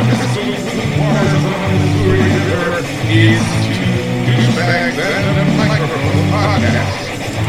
Is Two Douchebags and a Microphone podcast.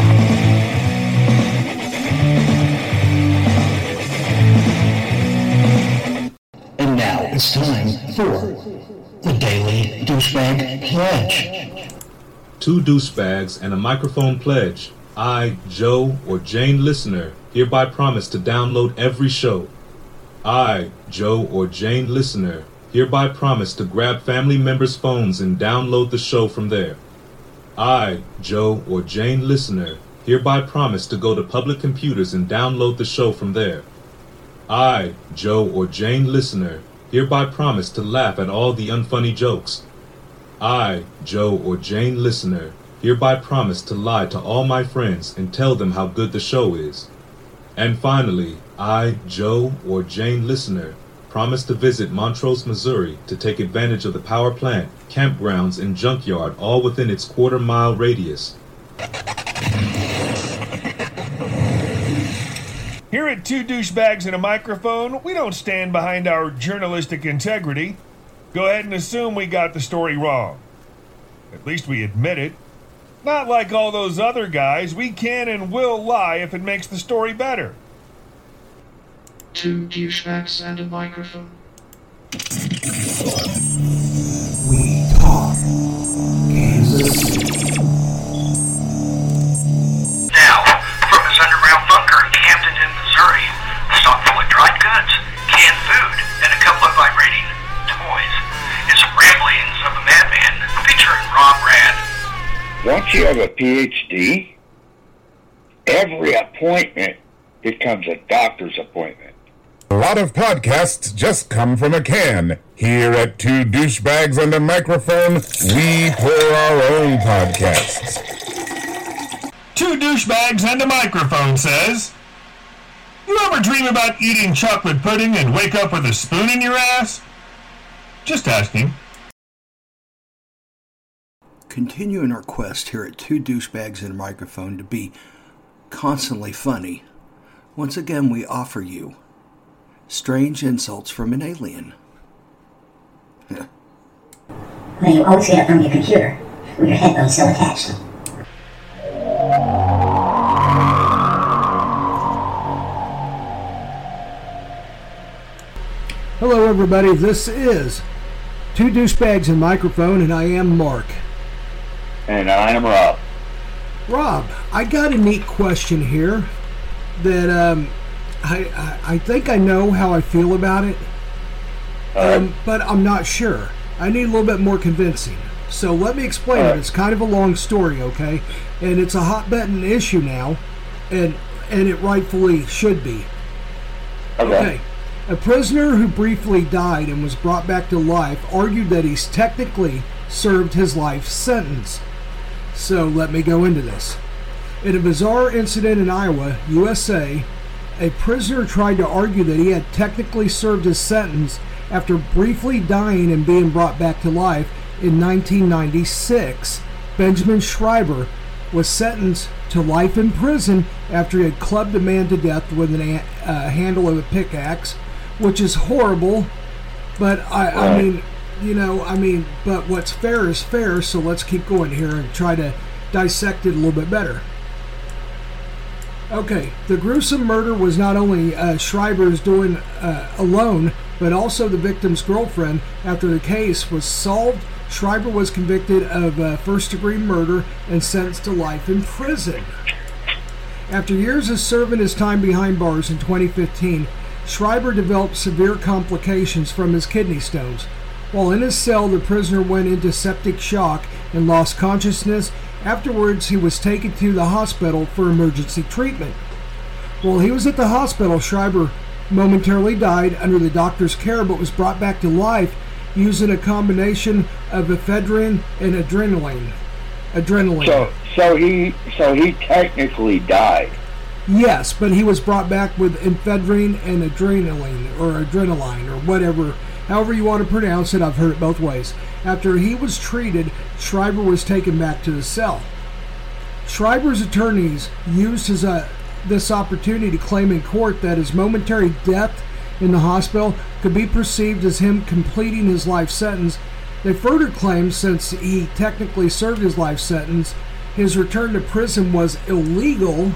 And now it's time for the Daily Douchebag Pledge. Two douchebags and a microphone pledge. I, Joe or Jane listener, hereby promise to download every show. I, Joe or Jane listener, hereby promise to grab family members' phones and download the show from there. I, Joe or Jane listener, hereby promise to go to public computers and download the show from there. I, Joe or Jane listener, hereby promise to laugh at all the unfunny jokes. I, Joe or Jane listener, hereby promise to lie to all my friends and tell them how good the show is. And finally, I, Joe or Jane listener, promise to visit Montrose, Missouri to take advantage of the power plant, campgrounds, and junkyard all within its quarter-mile radius. Here at Two Douchebags and a Microphone, we don't stand behind our journalistic integrity. Go ahead and assume we got the story wrong. At least we admit it. Not like all those other guys, we can and will lie if it makes the story better. Two douchebags and a microphone. We talk Kansas City. Now, from his underground bunker in Camden, Missouri, a stock full of dried goods, canned food, and a couple of vibrating toys, is Ramblings of a Madman, featuring Rob Rad. Once you have a PhD, every appointment becomes a doctor's appointment. A lot of podcasts just come from a can. Here at Two Douchebags and a Microphone, we pour our own podcasts. Two Douchebags and a Microphone says, you ever dream about eating chocolate pudding and wake up with a spoon in your ass? Just asking. Continuing our quest here at Two Douchebags and a Microphone to be constantly funny, once again we offer you strange insults from an alien. Well, you always get it from your computer, with your headphones still attached. Hello everybody, this is Two Douchebags and Microphone, and I am Mark. And I am Rob. Rob, I got a neat question here that I think I know how I feel about it, but I'm not sure. I need a little bit more convincing. So let me explain it. It's kind of a long story, okay? And it's a hot-button issue now, and it rightfully should be. Okay. A prisoner who briefly died and was brought back to life argued that he's technically served his life sentence. So let me go into this. In a bizarre incident in Iowa, USA, a prisoner tried to argue that he had technically served his sentence after briefly dying and being brought back to life in 1996. Benjamin Schreiber was sentenced to life in prison after he had clubbed a man to death with a handle of a pickaxe, which is horrible, but I mean, but what's fair is fair, so let's keep going here and try to dissect it a little bit better. Okay, the gruesome murder was not only Schreiber's doing alone, but also the victim's girlfriend. After the case was solved, Schreiber was convicted of first-degree murder and sentenced to life in prison. After years of serving his time behind bars in 2015, Schreiber developed severe complications from his kidney stones. While in his cell, the prisoner went into septic shock and lost consciousness. Afterwards, he was taken to the hospital for emergency treatment. While he was at the hospital, Schreiber momentarily died under the doctor's care, but was brought back to life using a combination of ephedrine and adrenaline. So he technically died. Yes, but he was brought back with ephedrine and adrenaline, or whatever, however you want to pronounce it. I've heard it both ways. After he was treated, Schreiber was taken back to the cell. Schreiber's attorneys used this opportunity to claim in court that his momentary death in the hospital could be perceived as him completing his life sentence. They further claimed since he technically served his life sentence, his return to prison was illegal.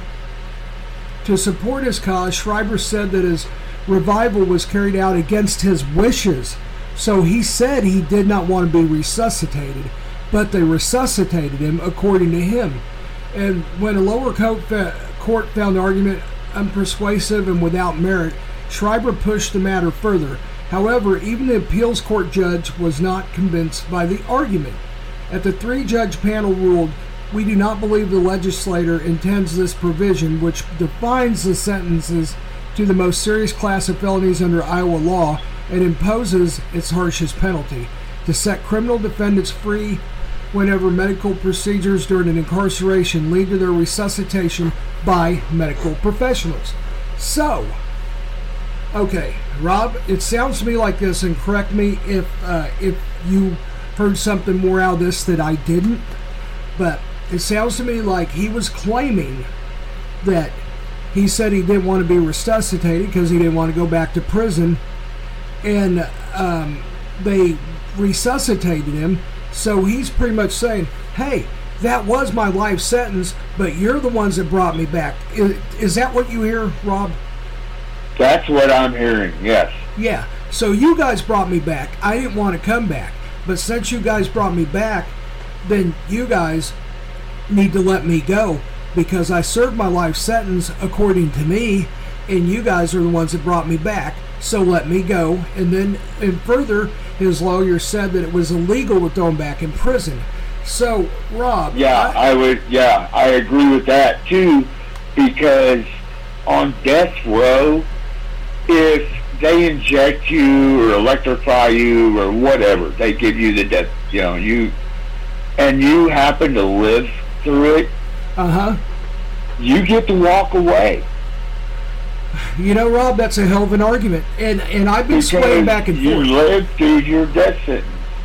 To support his cause, Schreiber said that his revival was carried out against his wishes. So he said he did not want to be resuscitated, but they resuscitated him according to him. And when a lower court found the argument unpersuasive and without merit, Schreiber pushed the matter further. However, even the appeals court judge was not convinced by the argument. At the 3-judge panel ruled, "We do not believe the legislator intends this provision, which defines the sentences to the most serious class of felonies under Iowa law and imposes its harshest penalty, to set criminal defendants free whenever medical procedures during an incarceration lead to their resuscitation by medical professionals." So, okay, Rob, it sounds to me like this, and correct me if you heard something more out of this that I didn't, but it sounds to me like he was claiming that he said he didn't want to be resuscitated because he didn't want to go back to prison, and they resuscitated him. So he's pretty much saying, hey, that was my life sentence, but you're the ones that brought me back. Is that what you hear, Rob? That's what I'm hearing, yes. Yeah, so you guys brought me back. I didn't want to come back. But since you guys brought me back, then you guys need to let me go because I served my life sentence according to me, and you guys are the ones that brought me back. So let me go. And further, his lawyer said that it was illegal to throw him back in prison. So, Rob. Yeah, I agree with that too, because on death row, if they inject you or electrify you or whatever, they give you the death, and you happen to live through it, you get to walk away. You know, Rob, that's a hell of an argument, and I've been swaying back and forth. You lived through your death sentence.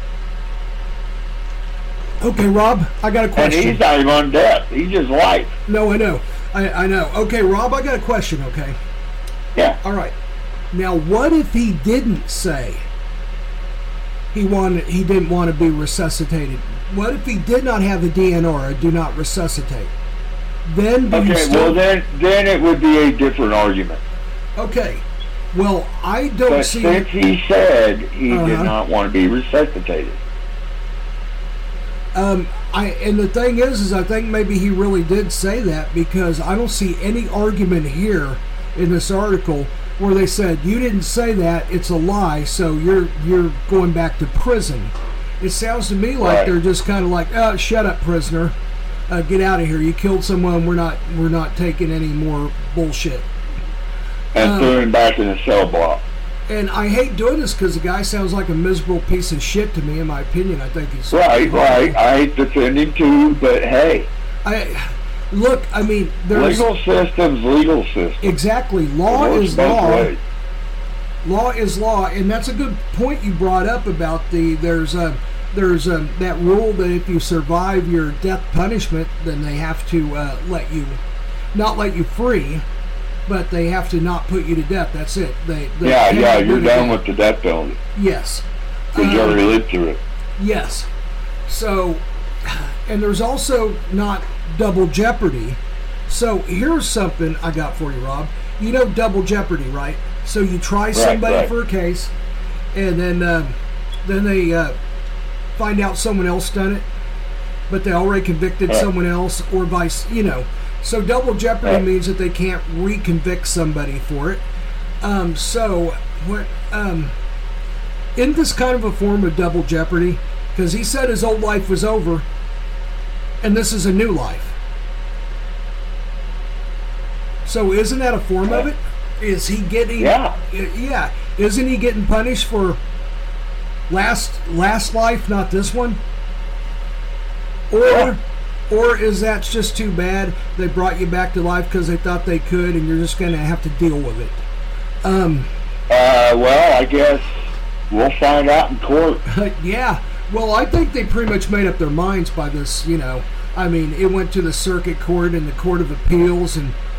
Okay, Rob, I got a question. And he's not even on death; he's just life. No, I know, I know. Okay, Rob, I got a question. Okay. Yeah. All right. Now, what if he didn't say he didn't want to be resuscitated? What if he did not have the DNR, a do not resuscitate? Then then it would be a different argument. Okay. Well, I don't see. Since he said he did not want to be resuscitated. And the thing is I think maybe he really did say that, because I don't see any argument here in this article where they said you didn't say that, it's a lie, so you're going back to prison. It sounds to me like they're just kind of like, oh, shut up, prisoner, get out of here. You killed someone. We're not taking any more bullshit. And threw him back in a cell block. And I hate doing this because the guy sounds like a miserable piece of shit to me. In my opinion, I think he's right. I hate defending too, but hey. Look, I mean, there's legal system. Exactly. Law is law. Law is law, and that's a good point you brought up about there's that rule that if you survive your death punishment, then they have to not let you free, but they have to not put you to death. That's it. You're done with the death penalty. Yes. Because you already lived through it. Yes. So, and there's also not double jeopardy. So here's something I got for you, Rob. You know double jeopardy, right? So you try somebody for a case, and then they find out someone else done it, but they already convicted someone else, or vice, So double jeopardy means that they can't reconvict somebody for it. Isn't this kind of a form of double jeopardy? Because he said his old life was over, and this is a new life. So isn't that a form of it? Is he getting? Yeah. Isn't he getting punished for last life, not this one? Or is that just too bad? They brought you back to life because they thought they could, and you're just going to have to deal with it. Well, I guess we'll find out in court. Yeah. Well, I think they pretty much made up their minds by this. I mean, it went to the circuit court and the court of appeals, and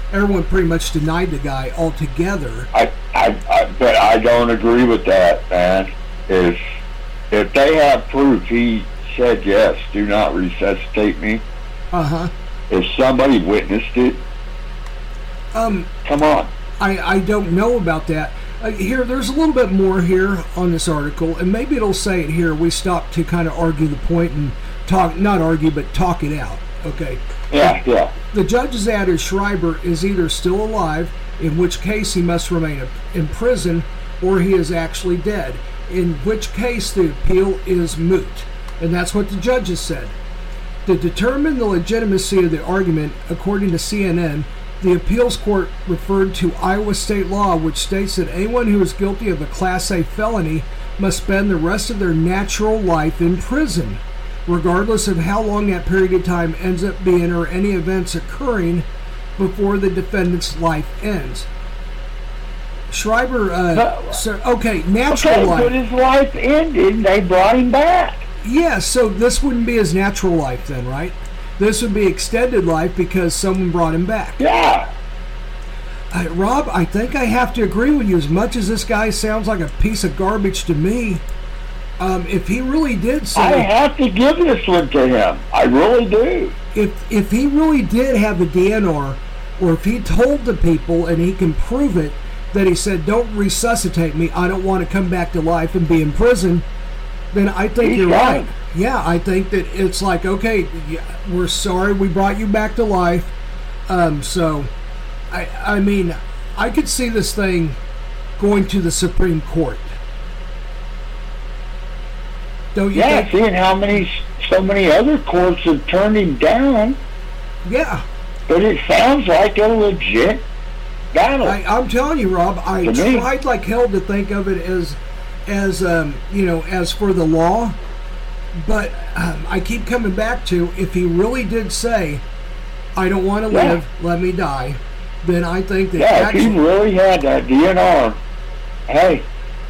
everyone pretty much denied the guy altogether. But I don't agree with that, man. If they have proof he said yes, do not resuscitate me. If somebody witnessed it, come on. I don't know about that. Here, there's a little bit more here on this article, and maybe it'll say it here. We stopped to kind of argue the point and not argue, but talk it out. Okay. Yeah. The judge's added Schreiber is either still alive, in which case he must remain in prison, or he is actually dead, in which case the appeal is moot. And that's what the judges said. To determine the legitimacy of the argument, according to CNN, the appeals court referred to Iowa state law, which states that anyone who is guilty of a Class A felony must spend the rest of their natural life in prison, regardless of how long that period of time ends up being or any events occurring before the defendant's life ends. Schreiber, natural life. But his life ended, they brought him back. Yeah, so this wouldn't be his natural life then, right? This would be extended life because someone brought him back. Yeah. Rob, I think I have to agree with you. As much as this guy sounds like a piece of garbage to me, if he really did say... I have to give this one to him. I really do. If he really did have a DNR, or if he told the people, and he can prove it, that he said, don't resuscitate me, I don't want to come back to life and be in prison, then I think you're right. Yeah, I think that it's like, okay, we're sorry we brought you back to life. So, I mean, I could see this thing going to the Supreme Court. Don't you think? Seeing how so many other courts have turned him down. Yeah. But it sounds like a legit battle. I'm telling you, Rob, I tried like hell to think of it as for the law. But I keep coming back to, if he really did say, I don't want to live, let me die, then I think that... if he really had that DNR, hey.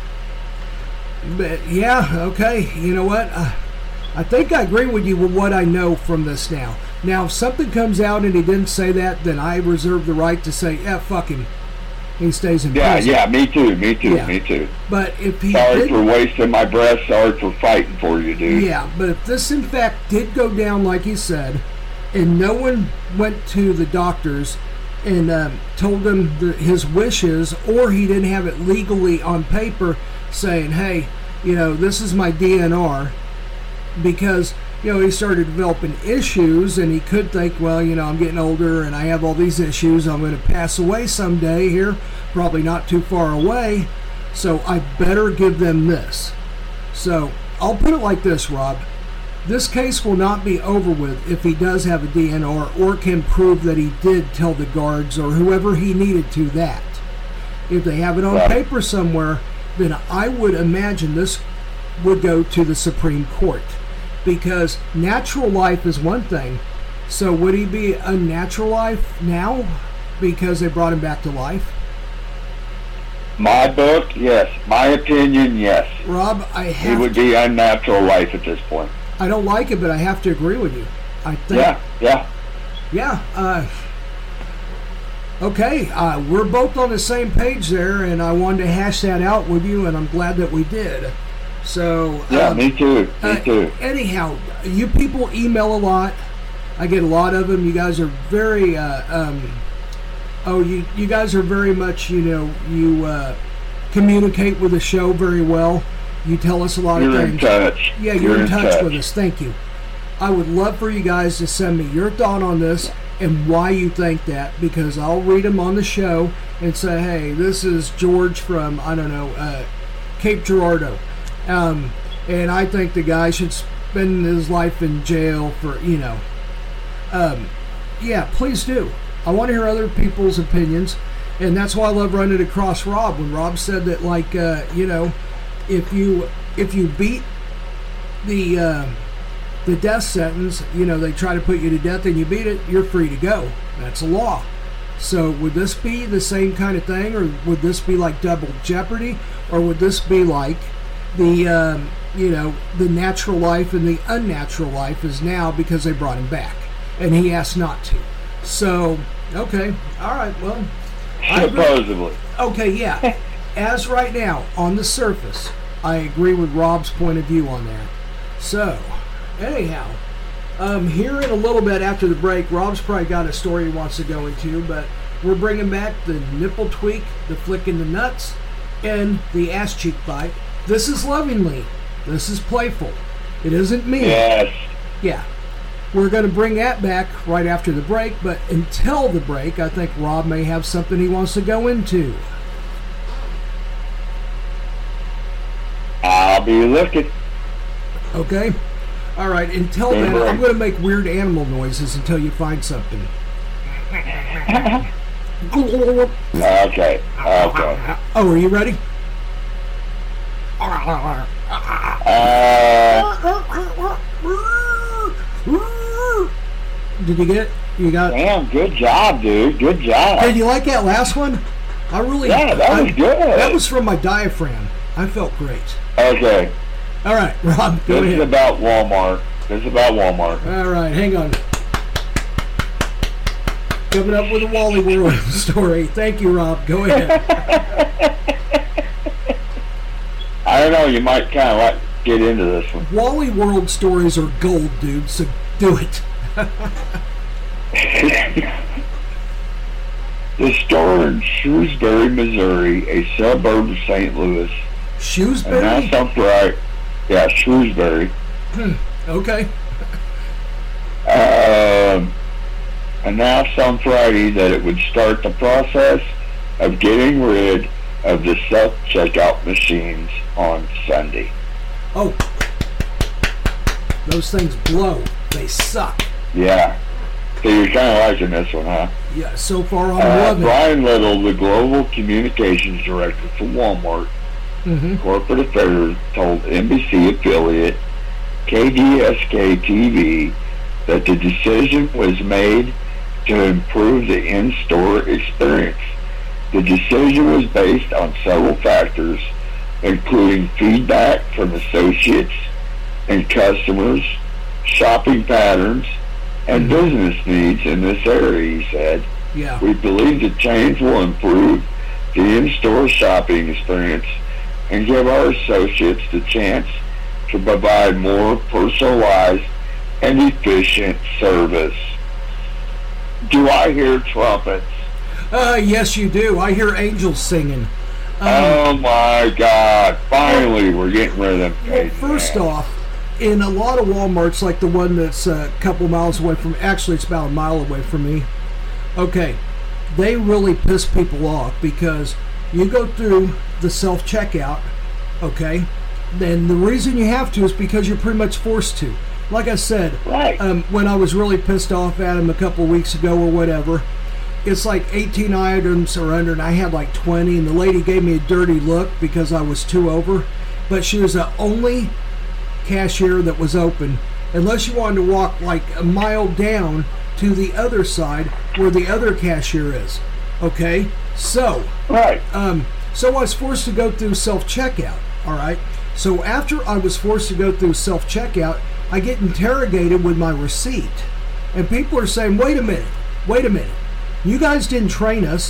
But okay, you know what? I think I agree with you with what I know from this now. Now, if something comes out and he didn't say that, then I reserve the right to say, fuck him. He stays in prison. Yeah, me too. But if he Sorry for wasting my breath. Sorry for fighting for you, dude. Yeah, but if this in fact did go down like he said, and no one went to the doctors and told him his wishes, or he didn't have it legally on paper saying, hey, this is my DNR, because he started developing issues, and he could think, well, I'm getting older and I have all these issues. I'm going to pass away someday here, probably not too far away, so I better give them this. So I'll put it like this, Rob. This case will not be over with if he does have a DNR or can prove that he did tell the guards or whoever he needed to that. If they have it on paper somewhere, then I would imagine this would go to the Supreme Court. Because natural life is one thing. So would he be unnatural life now because they brought him back to life? My book, yes. My opinion, yes. Rob, he would be unnatural life at this point. I don't like it, but I have to agree with you. I think. Yeah. Okay, we're both on the same page there, and I wanted to hash that out with you, and I'm glad that we did. So me too. Anyhow, you people email a lot. I get a lot of them. You guys are very you guys are very much, you communicate with the show very well. You tell us a lot of things. You're in touch. Yeah, you're in touch with us. Thank you. I would love for you guys to send me your thought on this and why you think that, because I'll read them on the show and say, hey, this is George from, Cape Girardeau. And I think the guy should spend his life in jail for, please do. I want to hear other people's opinions, and that's why I love running across Rob. When Rob said that, if you beat the death sentence, they try to put you to death and you beat it, you're free to go. That's a law. So would this be the same kind of thing, or would this be like double jeopardy, or would this be like the natural life and the unnatural life is now because they brought him back and he asked not to? So Okay. All right. Well. Supposedly. Okay. Yeah. As right now, on the surface, I agree with Rob's point of view on that. So, anyhow, here in a little bit after the break, Rob's probably got a story he wants to go into, but we're bringing back the nipple tweak, the flick in the nuts, and the ass cheek bite. This is lovingly. This is playful. It isn't mean. Yes. Yeah. We're going to bring that back right after the break, but until the break, I think Rob may have something he wants to go into. I'll be looking. Okay? All right, until then, I'm going to make weird animal noises until you find something. Okay. Oh, are you ready? Did you get it? You got it? Damn, good job, dude. Good job. Did you like that last one? I really... Yeah, that was good. That was from my diaphragm. I felt great. Okay. All right, Rob, go ahead. This is about Walmart. All right, hang on. Coming up with a Wally World story. Thank you, Rob. Go ahead. I don't know. You might kind of like get into this one. Wally World stories are gold, dude, so do it. The store in Shrewsbury, Missouri, a suburb of St. Louis. Shrewsbury? Announced on Friday. Yeah, Shrewsbury. Okay. Announced on Friday that it would start the process of getting rid of the self-checkout machines on Sunday. Oh. Those things blow. They suck. Yeah. So you're kind of liking this one, huh? Yeah, so far I'm loving it. Brian Little, the Global Communications Director for Walmart Corporate Affairs, told NBC affiliate KDSK-TV that the decision was made to improve the in-store experience. The decision was based on several factors, including feedback from associates and customers, shopping patterns, and business needs in this area, he said. Yeah. We believe the change will improve the in-store shopping experience and give our associates the chance to provide more personalized and efficient service. Do I hear trumpets? Yes, you do. I hear angels singing. Oh my God! Finally, we're getting rid of them. Well, first off, in a lot of Walmarts, like the one that's a couple miles away from, actually it's about a mile away from me. Okay, they really piss people off because you go through the self-checkout, okay, then the reason you have to is because you're pretty much forced to. Like I said, right. When I was really pissed off at him a couple of weeks ago or whatever, it's like 18 items or under, and I had like 20, and the lady gave me a dirty look because I was 2 over, but she was the only cashier that was open, unless you wanted to walk like a mile down to the other side where the other cashier is. Okay, so right. So I was forced to go through self-checkout. All right. So after I was forced to go through self-checkout, I get interrogated with my receipt, and people are saying, "Wait a minute, you guys didn't train us,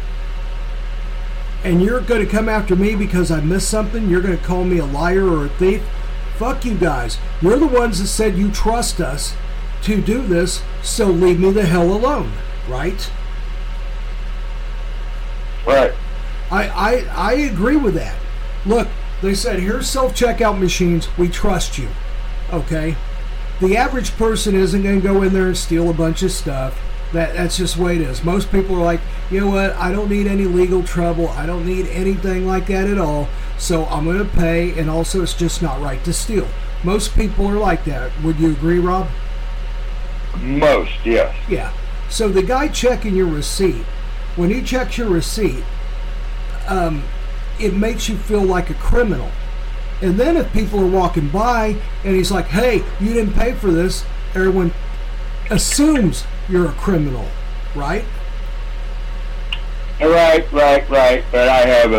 and you're going to come after me because I missed something? You're going to call me a liar or a thief? Fuck you guys. You're the ones that said you trust us to do this, so leave me the hell alone." Right? Right. I agree with that. Look, they said, here's self-checkout machines. We trust you. Okay? The average person isn't going to go in there and steal a bunch of stuff. That's just the way it is. Most people are like, you know what? I don't need any legal trouble. I don't need anything like that at all. So I'm going to pay, and also it's just not right to steal. Most people are like that. Would you agree, Rob? Most, yes. Yeah. So the guy checking your receipt, when he checks your receipt, it makes you feel like a criminal. And then if people are walking by and he's like, "Hey, you didn't pay for this," everyone assumes you're a criminal, right? Right. But I have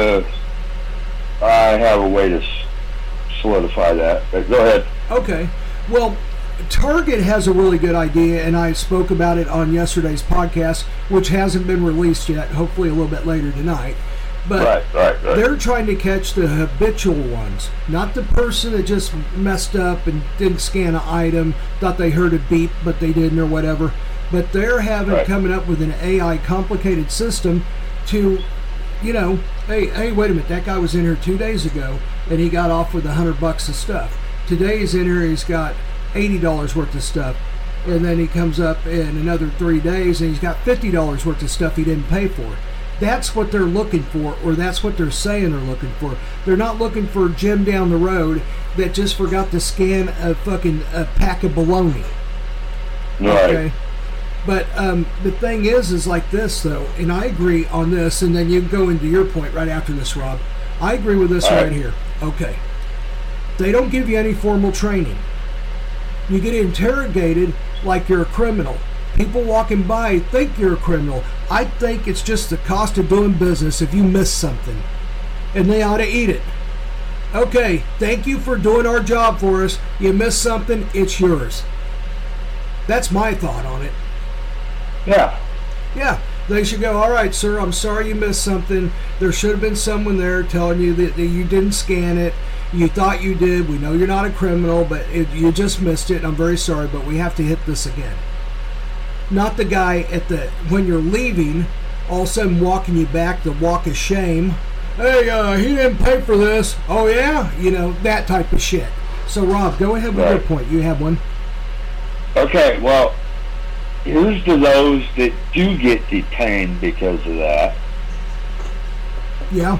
a way to solidify that. But go ahead. Okay. Well, Target has a really good idea, and I spoke about it on yesterday's podcast, which hasn't been released yet, hopefully a little bit later tonight. But right. They're trying to catch the habitual ones, not the person that just messed up and didn't scan an item, thought they heard a beep, but they didn't or whatever. But they're coming up with an AI complicated system to, hey, wait a minute, that guy was in here 2 days ago, and he got off with $100 of stuff. Today he's in here, he's got $80 worth of stuff, and then he comes up in another 3 days and he's got $50 worth of stuff he didn't pay for. That's what they're looking for, or that's what they're saying they're looking for. They're not looking for Jim down the road that just forgot to scan a pack of bologna. Right. Okay? But the thing is like this though, and I agree on this, and then you go into your point right after this, Rob. I agree with this right here. Okay. They don't give you any formal training. You get interrogated like you're a criminal. People walking by think you're a criminal. I think it's just the cost of doing business if you miss something. And they ought to eat it. Okay, thank you for doing our job for us. You missed something, it's yours. That's my thought on it. Yeah. Yeah, they should go, all right, sir, I'm sorry you missed something. There should have been someone there telling you that you didn't scan it. You thought you did. We know you're not a criminal, but you just missed it. I'm very sorry, but we have to hit this again. Not the guy when you're leaving, all of a sudden walking you back the walk of shame. Hey, he didn't pay for this. Oh, yeah? That type of shit. So, Rob, go ahead with your point. You have one. Okay, well, here's to those that do get detained because of that. Yeah.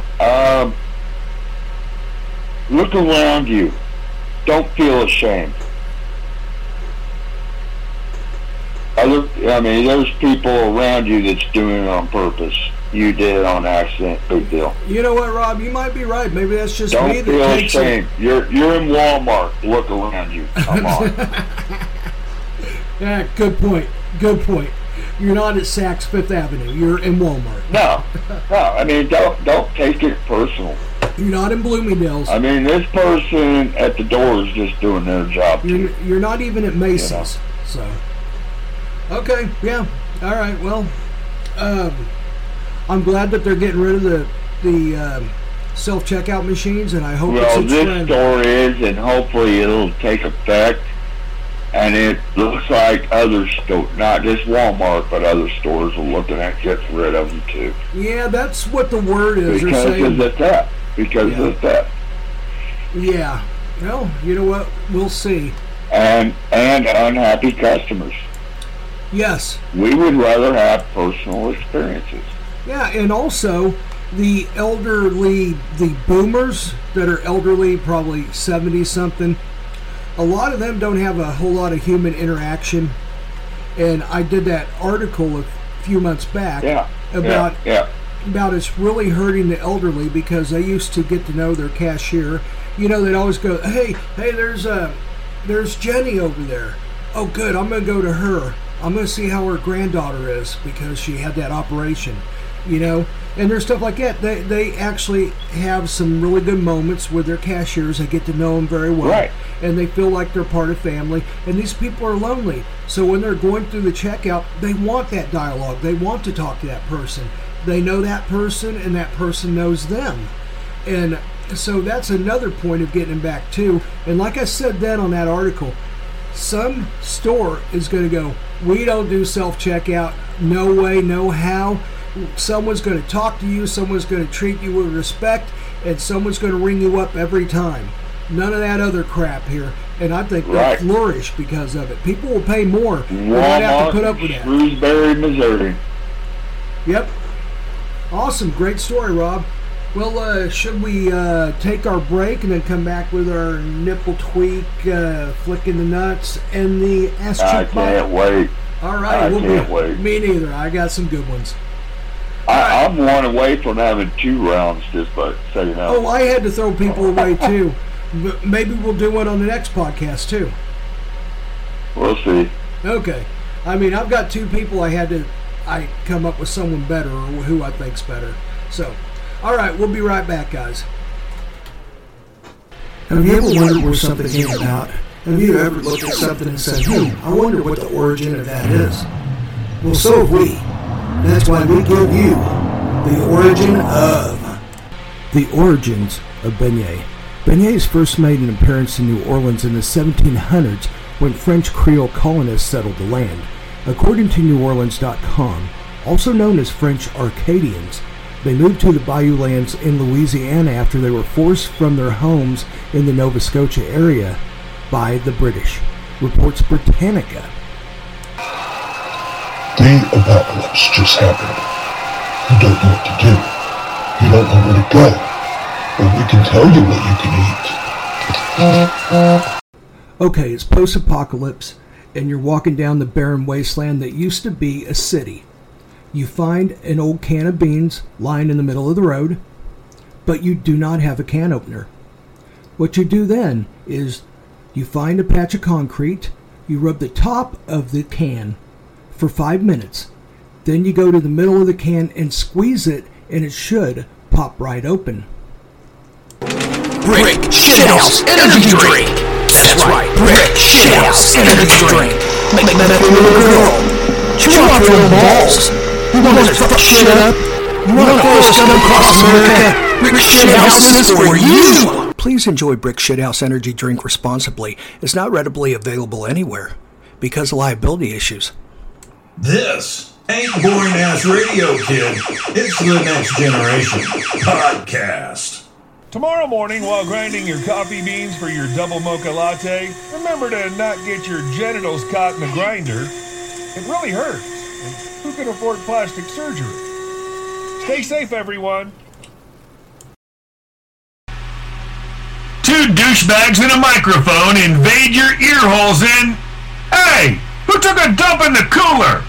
Look around you. Don't feel ashamed. There's people around you that's doing it on purpose. You did it on accident. Big deal. You know what, Rob? You might be right. Maybe that's just Don't me that feel takes ashamed. You're in Walmart. Look around you. Come on. Yeah, good point. Good point. You're not at Saks Fifth Avenue. You're in Walmart. No. Don't take it personal. You're not in Bloomingdale's. This person at the door is just doing their job. You're not even at Macy's. So, okay, yeah, all right. Well, I'm glad that they're getting rid of the self-checkout machines, and I hope it's a trend. This store is, and hopefully it'll take effect. And it looks like other stores, not just Walmart, but other stores are looking at getting rid of them too. Yeah, that's what the word is. Because of the theft. Because of the theft. Yeah. Well, you know what? We'll see. And unhappy customers. Yes. We would rather have personal experiences. Yeah, and also the elderly, the boomers that are elderly, probably 70-something, a lot of them don't have a whole lot of human interaction. And I did that article a few months back about it's really hurting the elderly because they used to get to know their cashier. They'd always go, hey, there's Jenny over there. Oh, good, I'm going to go to her. I'm going to see how her granddaughter is because she had that operation, And there's stuff like that. They actually have some really good moments with their cashiers. They get to know them very well. Right. And they feel like they're part of family. And these people are lonely. So when they're going through the checkout, they want that dialogue. They want to talk to that person. They know that person, and that person knows them. And so that's another point of getting them back, too. And like I said then on that article, some store is going to go, we don't do self-checkout. No way, no how. Someone's going to talk to you, someone's going to treat you with respect, and someone's going to ring you up every time. None of that other crap here. And I think they'll flourish because of it. People will pay more. They might have to put up with that. Shrewsbury, Missouri. Yep. Awesome. Great story, Rob. Well, should we take our break and then come back with our nipple tweak, flicking the nuts, and the ass cheek? I can't wait. All right. I can't wait. Me neither. I got some good ones. I'm one away from having 2 rounds, just so you know. Oh, I had to throw people away, too. But maybe we'll do one on the next podcast, too. We'll see. Okay. I've got 2 people I come up with someone better or who I think's better. So, all right, we'll be right back, guys. Have you ever wondered where something came about Have you ever looked at something and said, I wonder what the origin of that is? Well, so have we. That's why we give you the origins of beignets. Beignets first made an appearance in New Orleans in the 1700s when French Creole colonists settled the land. According to NewOrleans.com, also known as French Arcadians, they moved to the Bayou Lands in Louisiana after they were forced from their homes in the Nova Scotia area by the British, reports Britannica. The apocalypse just happened. You don't know what to do. You don't know where to go. But we can tell you what you can eat. Okay, it's post-apocalypse, and you're walking down the barren wasteland that used to be a city. You find an old can of beans lying in the middle of the road, but you do not have a can opener. What you do then is you find a patch of concrete, you rub the top of the can for 5 minutes, then you go to the middle of the can and squeeze it, and it should pop right open. Brick Shithouse Energy Drink! That's right, Brick Shithouse Energy Drink! Make that little girl chew off your little balls! You want to fuck shit up? You want to force come across America? Brick Shithouse is for you! Please enjoy Brick Shithouse Energy Drink responsibly. It's not readily available anywhere because of liability issues. This ain't boring-ass radio, kid. It's the Next Generation Podcast. Tomorrow morning, while grinding your coffee beans for your double mocha latte, remember to not get your genitals caught in the grinder. It really hurts. And who can afford plastic surgery? Stay safe, everyone. Two douchebags and a microphone invade your ear holes and... Hey! Who took a dump in the cooler?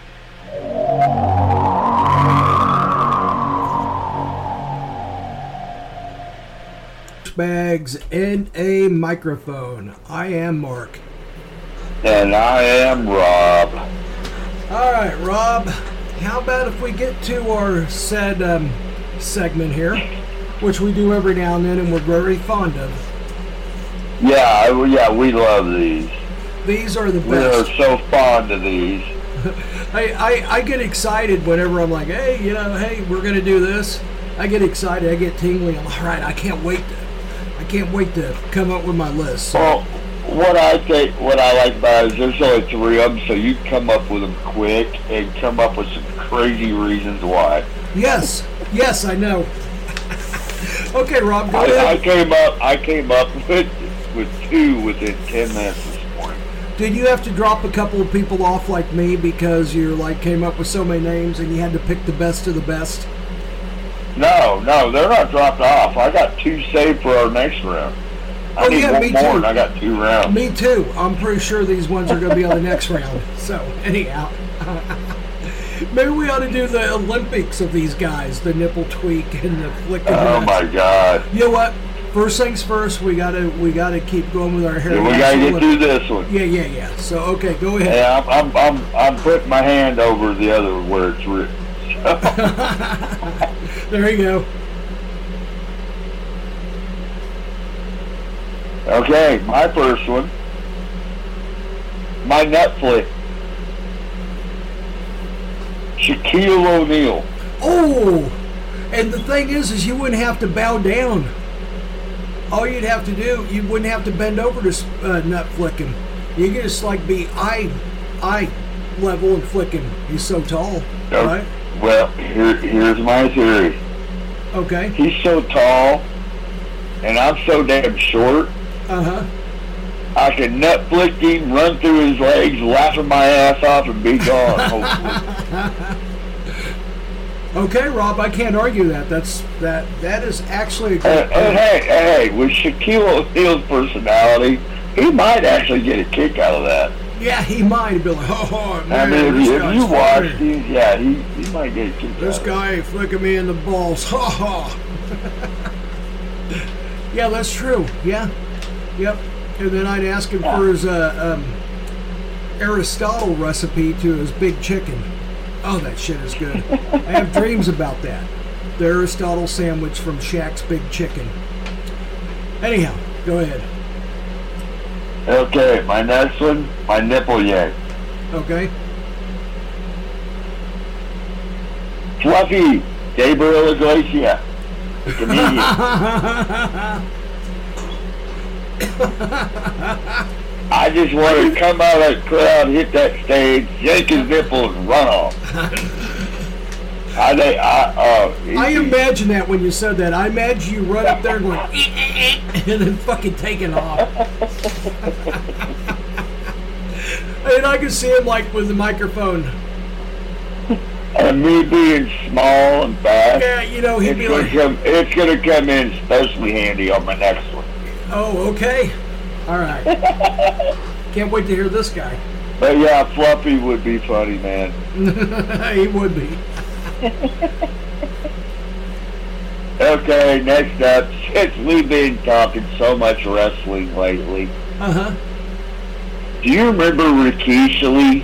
Bags and a microphone. I am Mark. And I am Rob. Alright, Rob, how about if we get to our said segment here, which we do every now and then and we're very fond of. Yeah, we love these. These are the best. We are so fond of these. I get excited whenever I'm like, hey, we're going to do this. I get excited. I get tingly. I'm all right, I can't wait to come up with my list. So. Well, what I like about it is there's only 3 of them, so you come up with them quick and come up with some crazy reasons why. Yes, I know. Okay, Rob, go ahead. I came up with 2 within 10 minutes this morning. Did you have to drop a couple of people off like me because you came up with so many names and you had to pick the best of the best? No, they're not dropped off. I got 2 saved for our next round. I need one more, and I got 2 rounds. Me too. I'm pretty sure these ones are going to be on the next round. So, anyhow. Maybe we ought to do the Olympics of these guys, the nipple tweak and the flick of Oh, my God. You know what? First things first, we gotta keep going with our hair. Yeah, we gotta get through this one. Yeah. So, okay, go ahead. Yeah, I'm putting my hand over the other where it's written. There you go. Okay, my first one. My Netflix. Shaquille O'Neal. Oh! And the thing is you wouldn't have to bow down. All you'd have to do, you wouldn't have to bend over to nut flick him. You could just be eye level and flick him. He's so tall, right? Well, here's my theory. Okay. He's so tall, and I'm so damn short. I can nut flick him, run through his legs, laughing my ass off, and be gone. Hopefully. Okay, Rob, I can't argue that. That is actually a good hey, with Shaquille O'Neal's personality, he might actually get a kick out of that. Yeah, he might be like, oh man. I mean, if you watch these, he might get a kick out of This guy flicking me in the balls. Ha ha. Yeah, that's true. Yeah. Yep. And then I'd ask him for his Aristotle recipe to his big chicken. Oh, that shit is good. I have dreams about that. The Aristotle sandwich from Shaq's Big Chicken. Anyhow, go ahead. Okay, my next one, my nipple yank. Okay. Fluffy, Gabriel Iglesias, the comedian. I just want to come out of that crowd, hit that stage, yank his nipple, and run off. I imagine that when you said that. I imagine you run up there going, and then fucking taking off. And I can see him like with the microphone. And me being small and fast. Yeah, you know, he'd be like... It's going to come in especially handy on my next one. Oh, okay. All right. Can't wait to hear this guy. But yeah, Fluffy would be funny, man. He would be. Okay, next up, since we've been talking so much wrestling lately. Uh-huh. Do you remember Rikishi?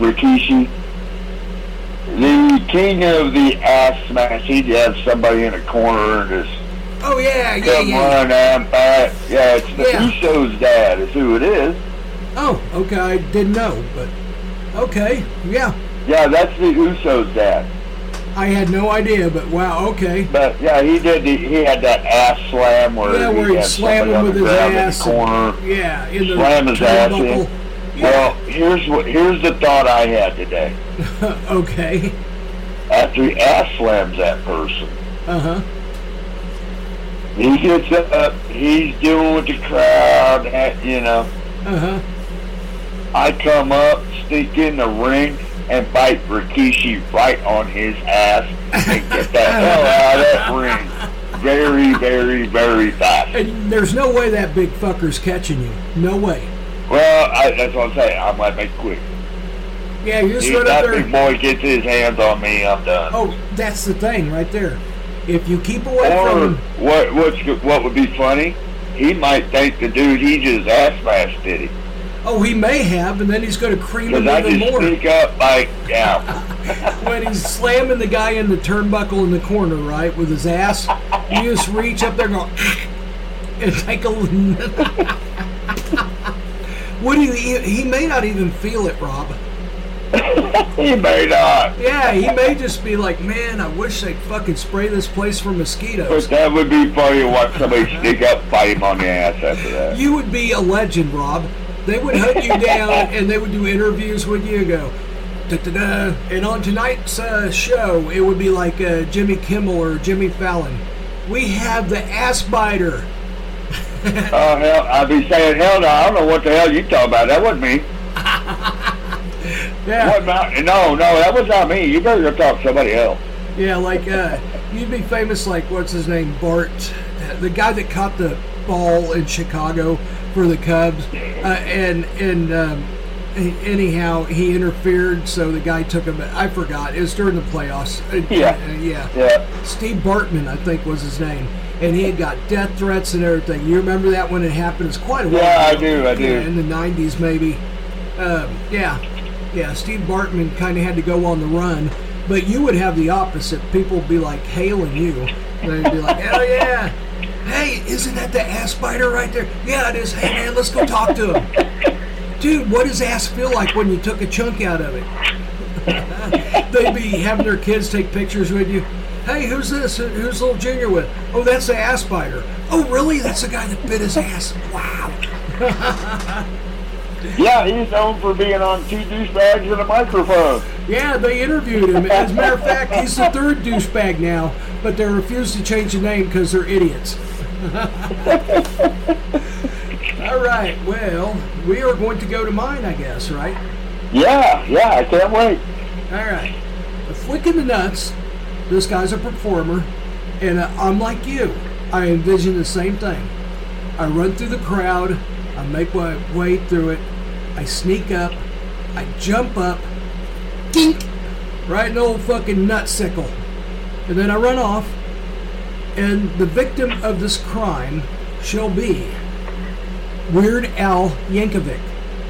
The king of the ass smash. He'd have somebody in a corner and just run and back. Yeah, it's the Usos' dad is who it is. Oh, okay, I didn't know, but okay, yeah. Yeah, that's the Usos' dad. I had no idea, but wow, okay. But yeah, he had that ass slam where he'd slam him with his ass in the corner. In the slam his ass in. Yeah. Well, here's the thought I had today. Okay. After he ass slams that person. Uh-huh. He gets up, he's doing with the crowd, you know. Uh-huh. I come up, sneak in the ring, and bite Rikishi right on his ass and get the hell out of that ring very, very, very fast. And there's no way that big fucker's catching you. No way. Well, that's what I'm saying. I might make it quick. Yeah, you just if run up there. That big boy gets his hands on me, I'm done. Oh, that's the thing right there. If you keep away from him... What would be funny, he might think the dude he just ass smashed did he. Oh, he may have, and then he's going to cream him even more. Sneak up like, yeah. When he's slamming the guy in the turnbuckle in the corner, right, with his ass, you just reach up there and go, and take a... He may not even feel it, Rob. He may not. Yeah, he may just be like, man, I wish they'd fucking spray this place for mosquitoes. But that would be funny to watch somebody sneak up and bite him on the ass after that. You would be a legend, Rob. They would hunt you down and they would do interviews with you and go, da-da-da. And on tonight's show, it would be like Jimmy Kimmel or Jimmy Fallon. We have the ass biter. Oh, hell, I'd be saying, hell no, I don't know what the hell you talking about. That wasn't me. Yeah. No, that was not me. You better go talk to somebody else. Yeah, like, you'd be famous like, what's his name, Bart, the guy that caught the ball in Chicago for the Cubs, anyhow, he interfered, so the guy took him. I forgot. It was during the playoffs. Yeah. Steve Bartman, I think, was his name, and he had got death threats and everything. You remember that when it happened? It's quite a while. Yeah, I ago. do. Yeah, in the '90s, maybe. Yeah. Steve Bartman kind of had to go on the run, but you would have the opposite. People would be like hailing you. They'd be like, hell yeah. Hey, isn't that the ass biter right there? Yeah, it is. Hey, man, let's go talk to him. Dude, what does ass feel like when you took a chunk out of it? They'd be having their kids take pictures with you. Hey, who's this? Who's little Junior with? Oh, that's the ass biter. Oh, really? That's the guy that bit his ass. Wow. Yeah, he's known for being on Two Douchebags and a Microphone. Yeah, they interviewed him. As a matter of fact, he's the third douchebag now, but they refuse to change the name because they're idiots. All right, well, we are going to go to mine, I guess, right? Yeah, I can't wait. All right. A Flick in the Nuts. This guy's a performer, and I'm like you. I envision the same thing. I run through the crowd. I make my way through it. I sneak up. I jump up. Dink! Right in the old fucking nutsicle. And then I run off. And the victim of this crime shall be Weird Al Yankovic.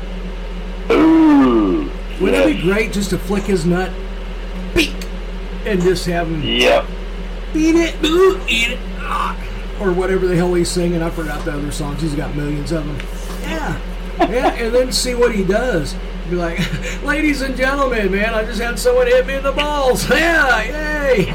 Ooh. Wouldn't it be great just to flick his nut? Beak! And just have him... Yep. Eat it! Eat it! Or whatever the hell he's singing. I forgot the other songs. He's got millions of them. Yeah. Yeah, and then see what he does. Be like, ladies and gentlemen, man, I just had someone hit me in the balls. Yeah, yay!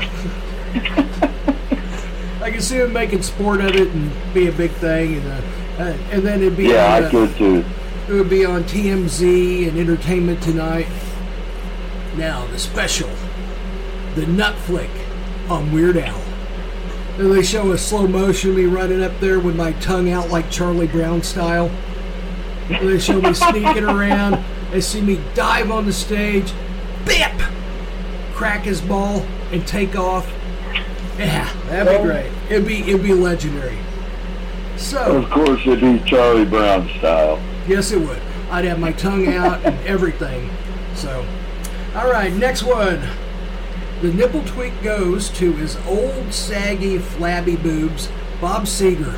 I can see him making sport of it and be a big thing, and then it'd be I could too. It would be on TMZ and Entertainment Tonight. Now the special, the Nut Flick on Weird Al. And they show a slow motion of me running up there with my tongue out like Charlie Brown style. And they show me sneaking around. They see me dive on the stage, bip, crack his ball, and take off. Yeah, that'd be great. It'd be legendary. So, of course, it'd be Charlie Brown style. Yes, it would. I'd have my tongue out and everything. So, all right, next one. The nipple tweak goes to his old, saggy, flabby boobs, Bob Seger.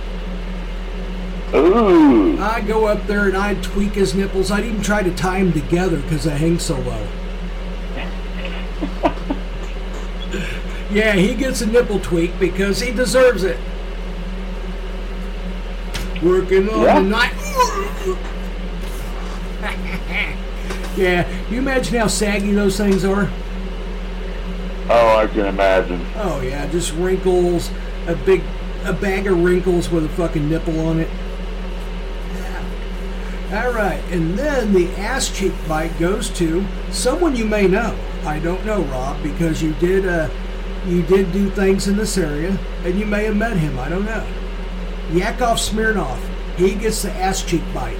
Ooh. I'd go up there and I'd tweak his nipples. I'd even try to tie them together because they hang so low. Yeah, he gets a nipple tweak because he deserves it. Working on the night. Yeah, you imagine how saggy those things are? Oh, I can imagine. Oh yeah, just wrinkles, a bag of wrinkles with a fucking nipple on it. All right, and then the ass cheek bite goes to someone you may know. I don't know, Rob, because you did do things in this area, and you may have met him. I don't know. Yakov Smirnoff, he gets the ass cheek bite.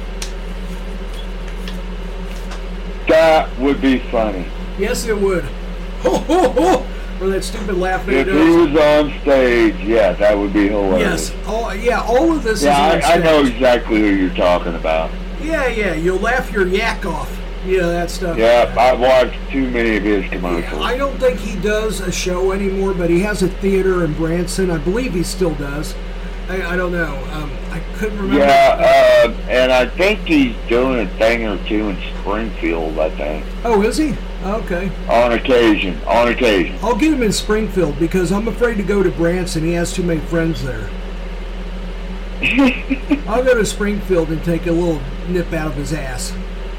That would be funny. Yes, it would. Ho, ho, ho! Or that stupid laugh that If he he does. was on stage, yeah, that would be hilarious. Yes. All of this is on I know stage. exactly who you're talking about. Yeah, you'll laugh your yak off. Yeah, that stuff. Yeah, I've watched too many of his commercials. I don't think he does a show anymore, but he has a theater in Branson. I believe he still does. I don't know. I couldn't remember. Yeah, and I think he's doing a thing or two in Springfield, I think. Oh, is he? Okay. On occasion. I'll get him in Springfield because I'm afraid to go to Branson. He has too many friends there. I'll go to Springfield and take a little nip out of his ass.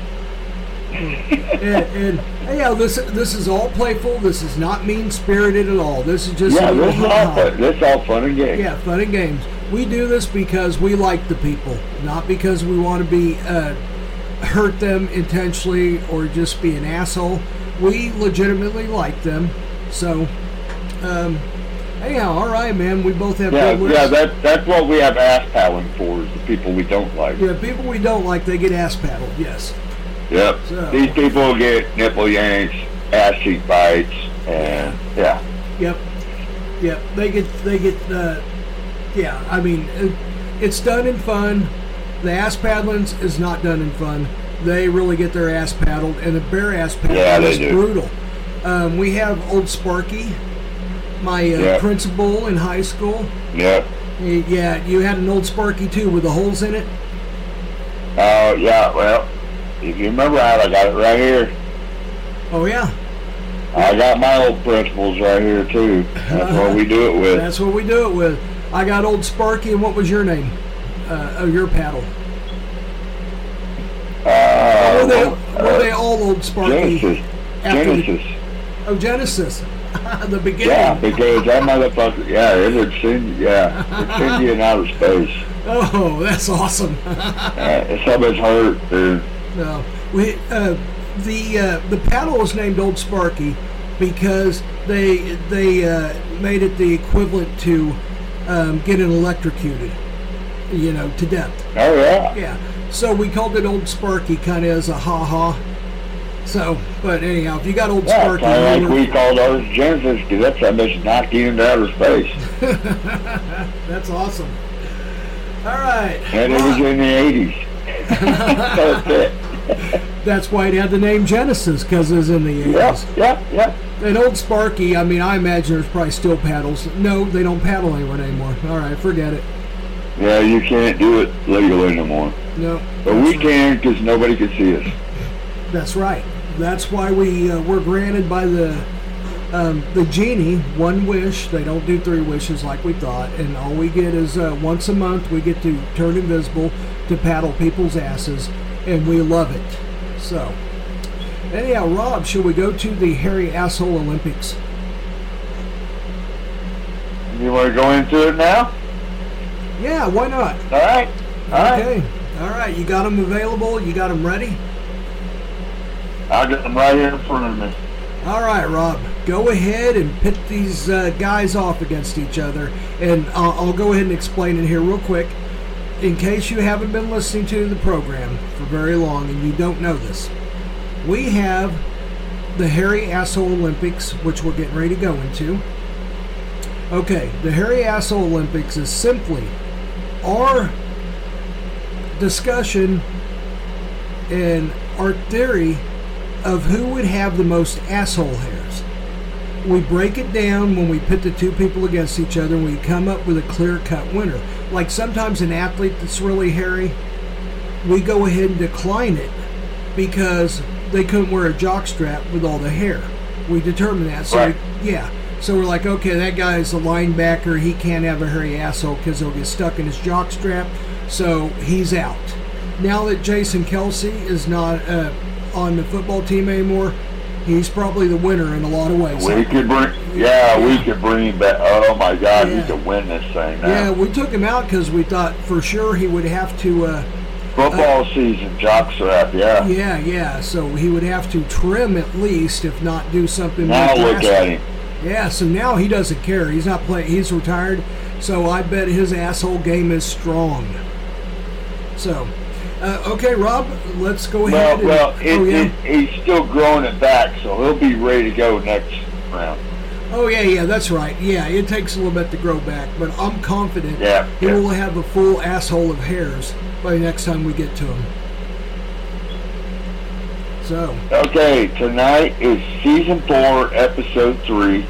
and yeah, this is all playful. This is not mean-spirited at all. This is just a little this is all fun and games. Yeah, fun and games. We do this because we like the people, not because we want to be hurt them intentionally or just be an asshole. We legitimately like them. So, anyhow, all right, man. We both have good lists. Yeah, that's what we have ass paddling for, is the people we don't like. Yeah, people we don't like, they get ass paddled, yes. Yep. So. These people get nipple yanks, ass cheek bites, and yeah. Yep. They get. Yeah. I mean, it's done in fun. The ass paddlings is not done in fun. They really get their ass paddled, and the bare ass paddling is brutal. We have old Sparky, my principal in high school. Yep. Yeah, you had an old Sparky too with the holes in it. Oh yeah. Well, if you remember right, I got it right here. Oh yeah. I got my old principals right here too. That's what we do it with. That's what we do it with. I got old Sparky, and what was your name? Your paddle. Were they all old Sparky? Genesis. Genesis. The beginning. Yeah, because that motherfucker, it would send you in outer space. Oh, that's awesome. Somebody's hurt, dude. No, the paddle was named Old Sparky because they made it the equivalent to getting electrocuted, to death. Oh yeah. Yeah. So we called it Old Sparky, kind of as a ha-ha. So, but anyhow, if you got Old Sparky... kind of like we called ours Genesis, because that's how much knocked you into outer space. That's awesome. All right. And it was in the 80s. That's why it had the name Genesis, because it was in the 80s. Yeah. And Old Sparky, I mean, I imagine there's probably still paddles. No, they don't paddle anymore. All right, forget it. Yeah, you can't do it legally no more. No. But we can, because nobody can see us. That's right. That's why we were granted by the genie one wish. They don't do 3 wishes like we thought, and all we get is once a month we get to turn invisible to paddle people's asses, and we love it. So, anyhow, Rob, shall we go to the Hairy Asshole Olympics? You want to go into it now? Yeah, why not? All right. Okay. All right, you got them available? You got them ready? I got them right here in front of me. All right, Rob, go ahead and pit these guys off against each other, and I'll go ahead and explain it here real quick. In case you haven't been listening to the program for very long and you don't know this, we have the Hairy Asshole Olympics, which we're getting ready to go into. Okay, the Hairy Asshole Olympics is simply our discussion and our theory of who would have the most asshole hairs. We break it down when we pit the two people against each other, and we come up with a clear-cut winner. Like sometimes an athlete that's really hairy, we go ahead and decline it because they couldn't wear a jockstrap with all the hair. We determine that. So right. So we're like, okay, that guy's a linebacker. He can't have a hairy asshole because he'll get stuck in his jockstrap. So he's out. Now that Jason Kelsey is not on the football team anymore, he's probably the winner in a lot of ways. We could bring him back. Oh my God, he could win this thing now. Yeah, we took him out because we thought for sure he would have to. Football season, jockstrap, yeah. Yeah. So he would have to trim at least, if not do something. Now look at him. Yeah, so now he doesn't care. He's not playing. He's retired. So I bet his asshole game is strong. So, okay, Rob, let's go ahead. He's still growing it back, so he'll be ready to go next round. Oh, yeah, that's right. Yeah, it takes a little bit to grow back, but I'm confident he will have a full asshole of hairs by the next time we get to him. So. Okay, tonight is Season 4, Episode 3.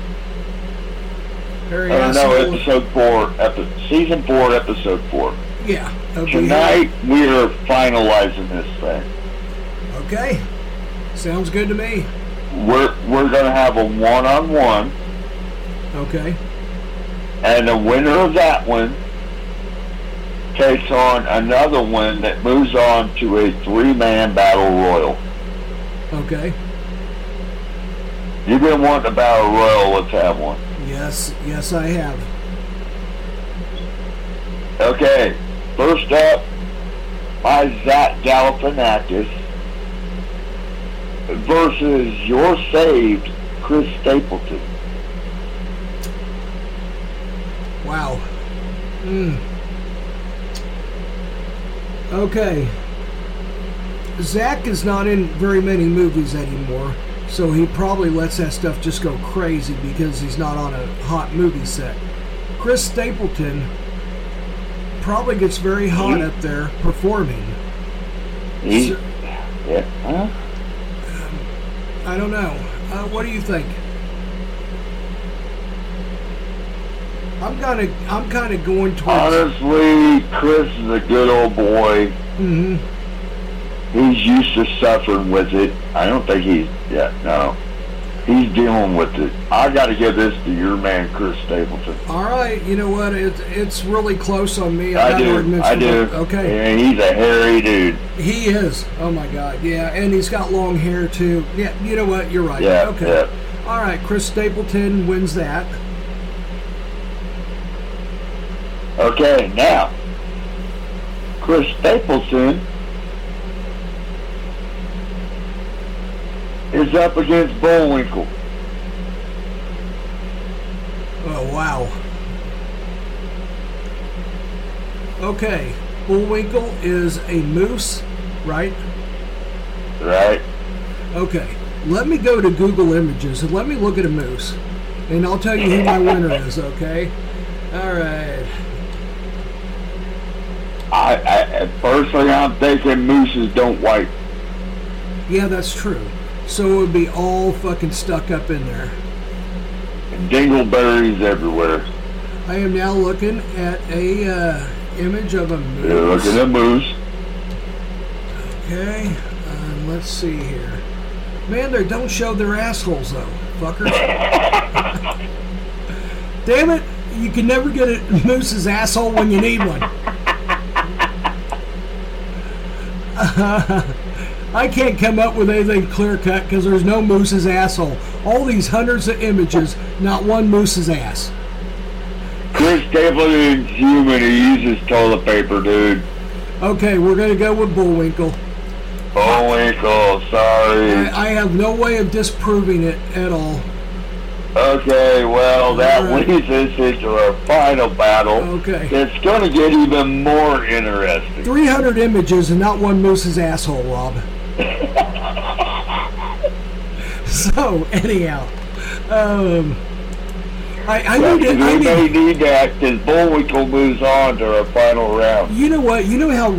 Season 4, Episode 4. Yeah. Tonight, we are finalizing this thing. Okay. Sounds good to me. We're going to have a one-on-one. Okay. And the winner of that one takes on another one that moves on to a 3-man battle royal. Okay. You've been wanting a battle royal. Let's have one. Yes, I have. Okay. First up, my Zach Galifianakis versus your saved Chris Stapleton. Wow. Okay. Zach is not in very many movies anymore, so he probably lets that stuff just go crazy because he's not on a hot movie set. Chris Stapleton probably gets very hot up there performing. I don't know. What do you think? I'm kind of going towards. Honestly, Chris is a good old boy. Mm-hmm. He's used to suffering with it. I don't think he's dealing with it. I got to give this to your man, Chris Stapleton. All right, you know what? It's really close on me. I do. Okay. And he's a hairy dude. He is. Oh my God. Yeah, and he's got long hair too. Yeah. You know what? You're right. Yeah. Okay. Yeah. All right. Chris Stapleton wins that. Okay. Now, Chris Stapleton is up against Bullwinkle. Oh, wow. Okay. Bullwinkle is a moose, right? Right. Okay. Let me go to Google Images and let me look at a moose. And I'll tell you who my winner is, okay? All right. I personally, I'm thinking mooses don't wipe. Yeah, that's true. So it would be all fucking stuck up in there. And dingleberries everywhere. I am now looking at a image of a moose. You're looking at a moose. Okay, let's see here. Man, they don't show their assholes though, fuckers. Damn it! You can never get a moose's asshole when you need one. I can't come up with anything clear-cut because there's no moose's asshole. All these hundreds of images, not one moose's ass. Chris Stapleton's human. He uses toilet paper, dude. Okay, we're going to go with Bullwinkle. Bullwinkle, sorry. I have no way of disproving it at all. Okay, well, that leads us into our final battle. Okay. It's going to get even more interesting. 300 images and not one moose's asshole, Rob. So, anyhow, I may need that because Bullwinkle moves on to our final round. You know what? You know how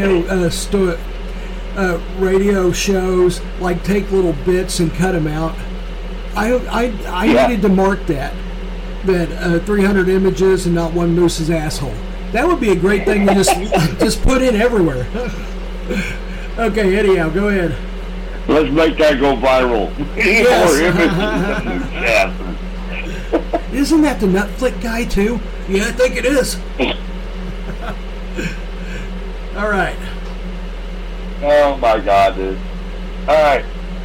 radio shows like take little bits and cut them out. I needed to mark that 300 images and not one moose's asshole. That would be a great thing to just put in everywhere. Okay, anyhow, go ahead. Let's make that go viral. Yes. More images. Isn't that the Nutflick guy too? Yeah, I think it is. All right. Oh my God, dude. All right.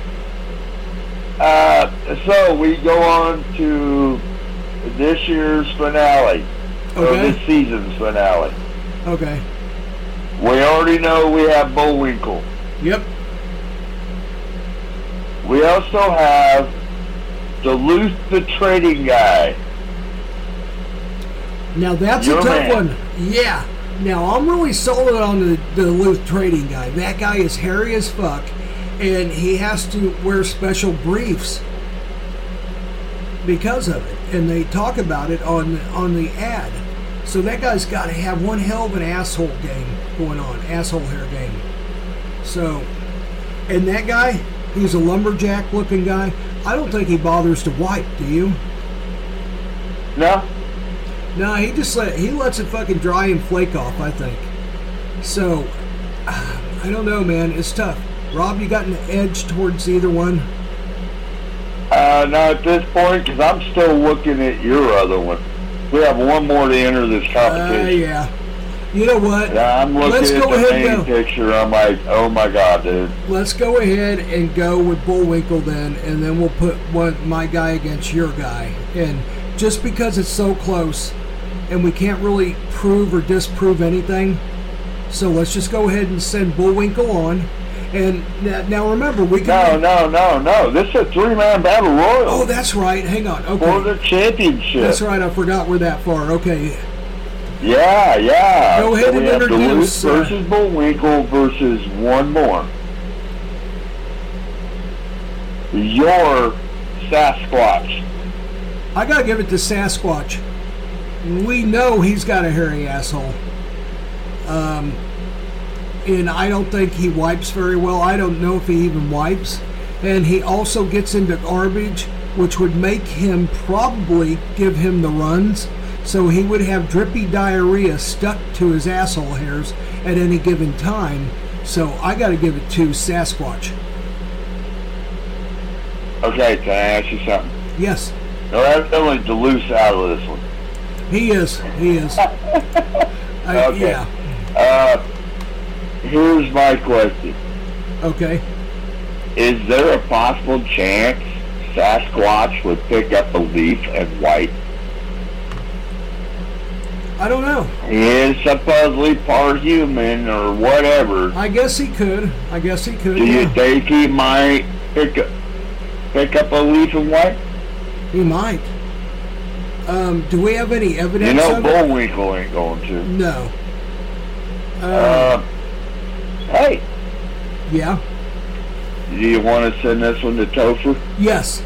So we go on to this year's finale, or this season's finale. Okay. We already know we have Bullwinkle. Yep. We also have Duluth the Trading Guy. Now that's Your a tough man. one. Yeah. Now I'm really sold on the Duluth Trading Guy. That guy is hairy as fuck, and he has to wear special briefs because of it. And they talk about it on the ad. So that guy's got to have one hell of an asshole game going on, asshole hair game. So, and that guy, he's a lumberjack looking guy. I don't think he bothers to wipe, do you? No. No, he lets it fucking dry and flake off, I think. So, I don't know, man. It's tough. Rob, you got an edge towards either one? No, at this point, because I'm still looking at your other one. We have one more to enter this competition. Yeah. You know what? I'm looking at the main picture. I'm like, oh my God, dude. Let's go ahead and go with Bullwinkle then, and then we'll put my guy against your guy. And just because it's so close, and we can't really prove or disprove anything, so let's just go ahead and send Bullwinkle on. And now remember, we can... No. This is a 3-man battle royal. Oh, that's right. Hang on. Okay. For the championship. That's right. I forgot we're that far. Okay. Yeah. Go ahead and introduce... Duluth versus Bullwinkle versus one more. Your Sasquatch. I gotta give it to Sasquatch. We know he's got a hairy asshole. And I don't think he wipes very well. I don't know if he even wipes. And he also gets into garbage, which would make him probably give him the runs. So he would have drippy diarrhea stuck to his asshole hairs at any given time. So I got to give it to Sasquatch. Okay, can I ask you something? Yes. No, that's only Duluth out of this one. He is. Okay. Yeah. Here's my question. Okay. Is there a possible chance Sasquatch would pick up a leaf and wipe? I don't know. He is supposedly part human or whatever. I guess he could. Do you think he might pick up a leaf and wipe? He might. Do we have any evidence? You know, of Bullwinkle ain't going to. No. Hey. Yeah. Do you want to send this one to Topher? Yes.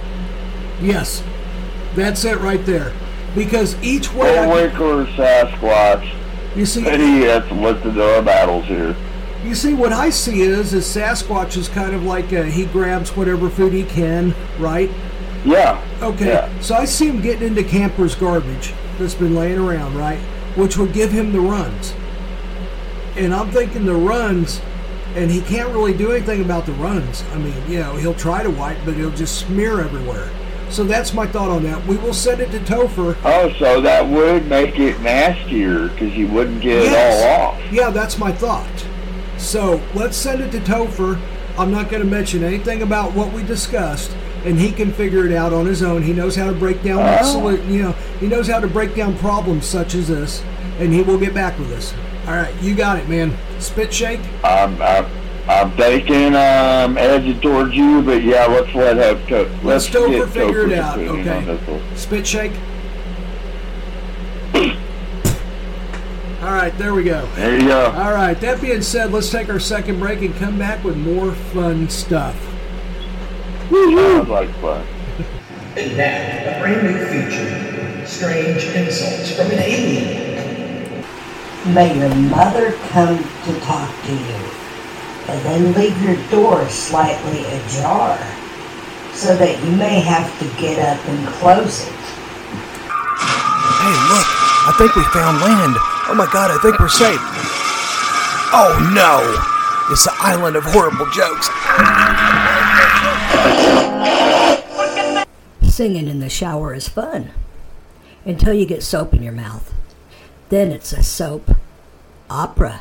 That's it right there. Because each way. Bullwinkle or Sasquatch. You see. And he has to listen to our battles here. You see, what I see is Sasquatch is kind of like he grabs whatever food he can, right? Yeah. Okay. Yeah. So I see him getting into camper's garbage that's been laying around, right? Which would give him the runs. And I'm thinking the runs, and he can't really do anything about the runs. I mean, he'll try to wipe, but he'll just smear everywhere. So that's my thought on that. We will send it to Topher. Oh, so that would make it nastier because you wouldn't get it all off. Yeah, that's my thought. So let's send it to Topher. I'm not going to mention anything about what we discussed, and he can figure it out on his own. He knows how to break down he knows how to break down problems such as this, and he will get back with us. All right, you got it, man. Spit shake. I'm taking edge towards you, but yeah, let's let's Topher figure it out. Okay. Spit shake. All right, there we go. There you go. All right, that being said, let's take our second break and come back with more fun stuff. Sounds like fun. And now, a brand new feature, Strange Insults from an Alien. May your mother come to talk to you, and then leave your door slightly ajar, so that you may have to get up and close it. Hey, look, I think we found land. Oh my God, I think we're safe. Oh no, it's the island of horrible jokes. Singing in the shower is fun, until you get soap in your mouth. Then it's a soap opera.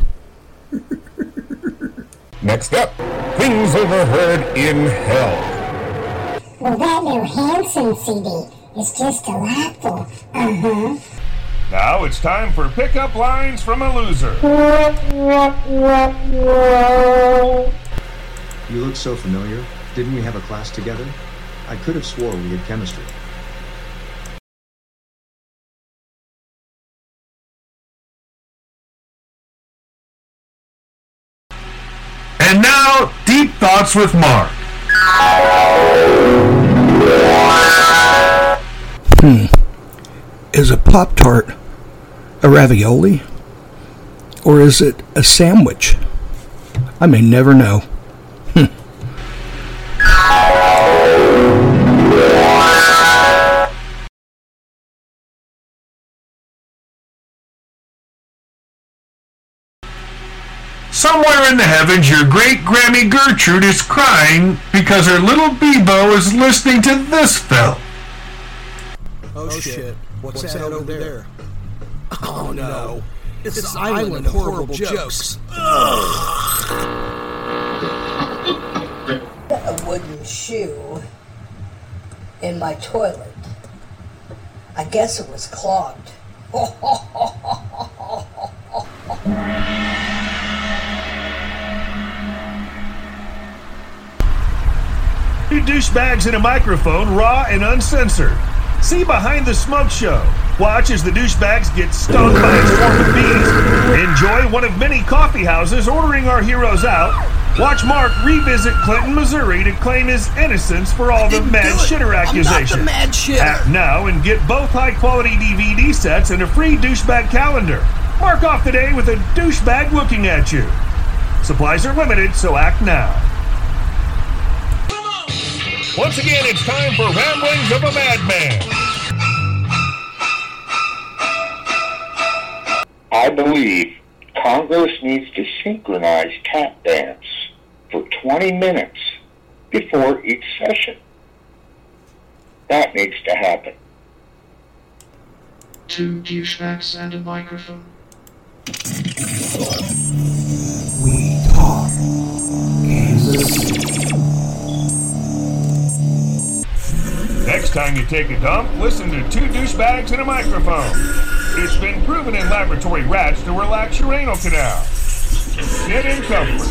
Next up, things overheard in hell. Well, that new Hanson CD is just delightful. Now it's time for pickup lines from a loser. You look so familiar. Didn't we have a class together? I could have swore we had chemistry. And now, Deep Thoughts with Mark. Is a Pop-Tart a ravioli? Or is it a sandwich? I may never know. Somewhere in the heavens, your great Grammy Gertrude is crying because her little Bebo is listening to this film. Oh shit, what's that over there? Oh no, it's this island of horrible jokes. A wooden shoe in my toilet. I guess it was clogged. Two douchebags and a microphone, raw and uncensored. See Behind the Smoke Show. Watch as the douchebags get stung by a swarm of bees. Enjoy one of many coffee houses ordering our heroes out. Watch Mark revisit Clinton, Missouri to claim his innocence for all the mad shitter accusations. I'm not the mad shitter. Act now and get both high-quality DVD sets and a free douchebag calendar. Mark off the day with a douchebag looking at you. Supplies are limited, so act now. Once again, it's time for Ramblings of a Madman. I believe Congress needs to synchronize tap dance for 20 minutes before each session. That needs to happen. Two douchebags and a microphone. We talk Kansas City. Next time you take a dump, listen to Two Douchebags and a Microphone. It's been proven in laboratory rats to relax your anal canal. Get in comfort.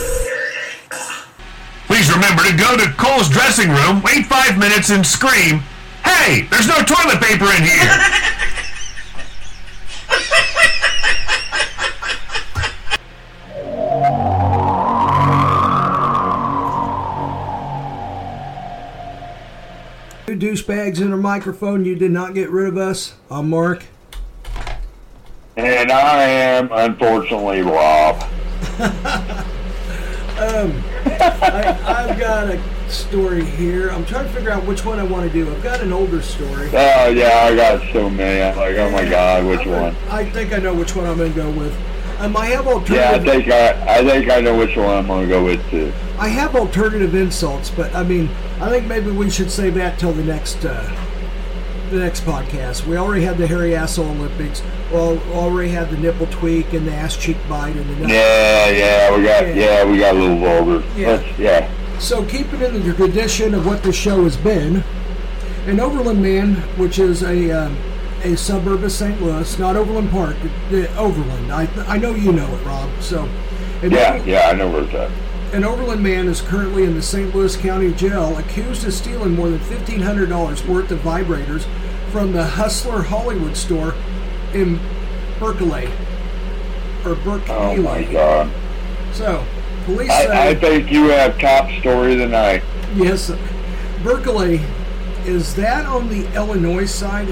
Please remember to go to Cole's dressing room, wait 5 minutes, and scream, "Hey, there's no toilet paper in here!" Two douchebags and a microphone. You did not get rid of us. I'm Mark. And I am, unfortunately, Rob. I've got a story here. I'm trying to figure out which one I want to do. I've got an older story. Oh, yeah, I got so many. I'm like, oh my God, which one? I think I know which one I'm going to go with. I have alternative. Yeah, I think I know which one I'm going to go with, too. I have alternative insults, but I mean, I think maybe we should save that till the next the next podcast. We already had the hairy asshole Olympics. Well, already had the nipple tweak and the ass cheek bite and the we got a little vulgar. Yeah. So keeping in the tradition of what the show has been, an Overland Man, which is a suburb of St. Louis, not Overland Park, the Overland. I know you know it, Rob. So. I know where it's at. An Overland Man is currently in the St. Louis County Jail, accused of stealing more than $1,500 worth of vibrators from the Hustler Hollywood store in Berkeley. Oh my God! So, police I think you have top story of the night. Yes, Berkeley. Is that on the Illinois side?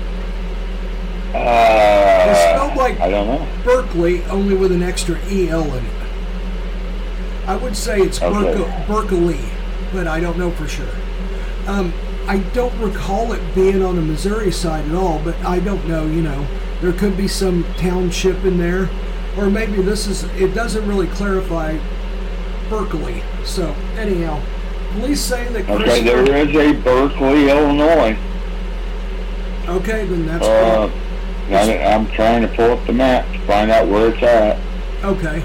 It's spelled like I don't know. Berkeley, only with an extra EL in it. I would say it's Berkeley, but I don't know for sure. I don't recall it being on the Missouri side at all, but I don't know, there could be some township in there, or maybe it doesn't really clarify Berkeley. So, anyhow, police say that Okay, there is a Berkeley, Illinois. Okay, then that's I'm trying to pull up the map to find out where it's at. Okay.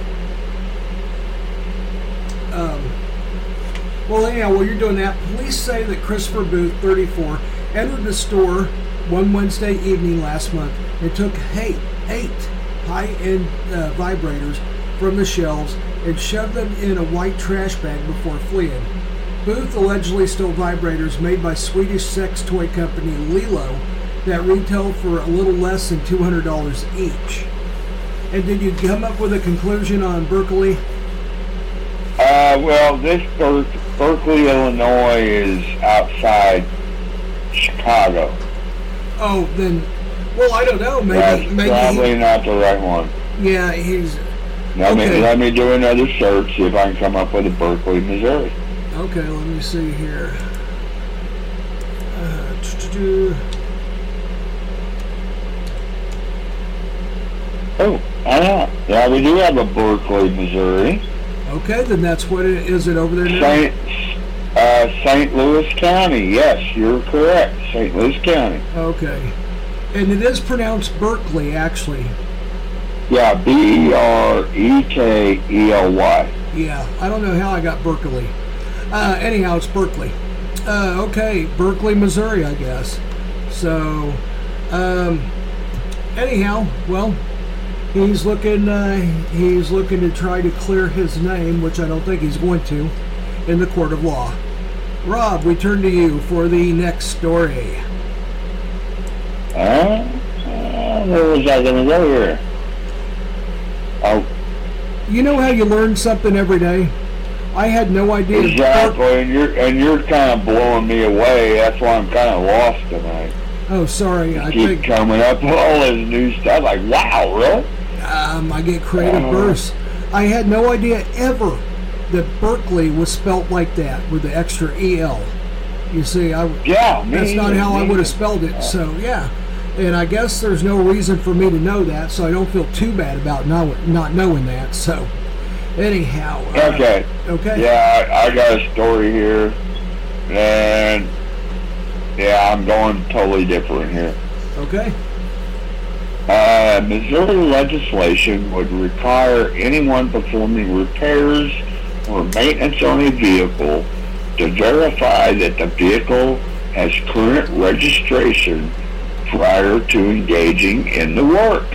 Well, anyhow, while you're doing that, police say that Christopher Booth, 34, entered the store one Wednesday evening last month and took eight high-end vibrators from the shelves and shoved them in a white trash bag before fleeing. Booth allegedly stole vibrators made by Swedish sex toy company Lilo that retail for a little less than $200 each. And did you come up with a conclusion on Berkeley? Well, this Berkeley, Illinois is outside Chicago. Oh, then, well, I don't know. Maybe probably not the right one. Yeah, he's. Let me do another search, see if I can come up with a Berkeley, Missouri. Okay, let me see here. Yeah, we do have a Berkeley, Missouri. Okay, then that's what it is. It over there now? St. Louis County. Yes, you're correct. St. Louis County. Okay, and it is pronounced Berkeley, actually. Yeah, Berekley. Yeah, I don't know how I got Berkeley. Anyhow, it's Berkeley. Okay, Berkeley, Missouri, I guess. So, anyhow, well. He's looking to try to clear his name, which I don't think he's going to, in the court of law. Rob, we turn to you for the next story. Where was I going to go here? Oh. You know how you learn something every day? I had no idea. Exactly, and you're kind of blowing me away. That's why I'm kind of lost tonight. Oh, sorry. I keep coming up with all this new stuff. Like, wow, really? I get creative bursts. I had no idea ever that Berkeley was spelt like that with the extra EL. You see, that's not how I would have spelled it. So yeah, and I guess there's no reason for me to know that, so I don't feel too bad about not knowing that. So anyhow, okay. Yeah, I got a story here, and I'm going totally different here. Okay. Missouri legislation would require anyone performing repairs or maintenance on a vehicle to verify that the vehicle has current registration prior to engaging in the work.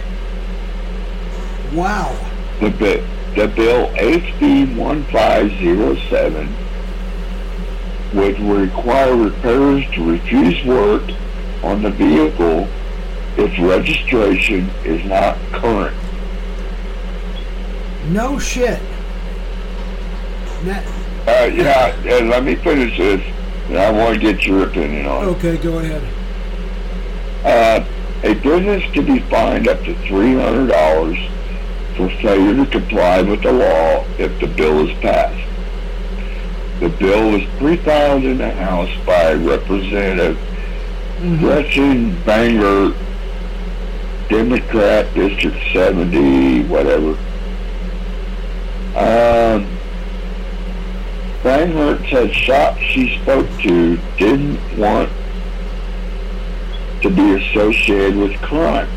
Wow. The bill HB 1507 would require repairers to refuse work on the vehicle if registration is not current. No shit. Let me finish this, and I want to get your opinion on it. Okay, go ahead. A business could be fined up to $300 for failure to comply with the law if the bill is passed. The bill was pre-filed in the House by Representative Gretchen Banger, Democrat, District 70, whatever. Banger said shops she spoke to didn't want to be associated with crime.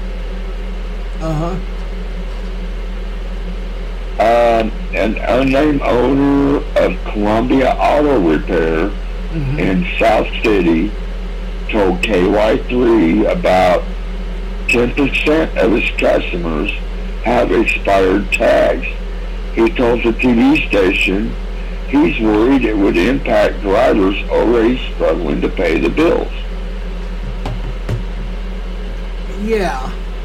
An unnamed owner of Columbia Auto Repair in South City told KY3 about 10% of his customers have expired tags. He told the TV station he's worried it would impact drivers already struggling to pay the bills. Yeah.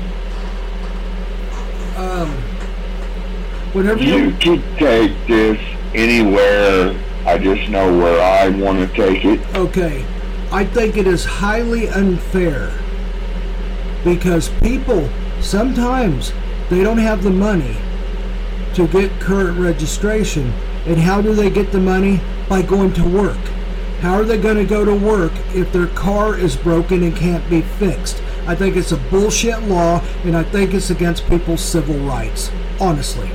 Whatever you could take this anywhere. I just know where I want to take it. Okay. I think it is highly unfair because people, sometimes they don't have the money to get current registration. And how do they get the money? By going to work. How are they going to go to work if their car is broken and can't be fixed? I think it's a bullshit law, and I think it's against people's civil rights, honestly.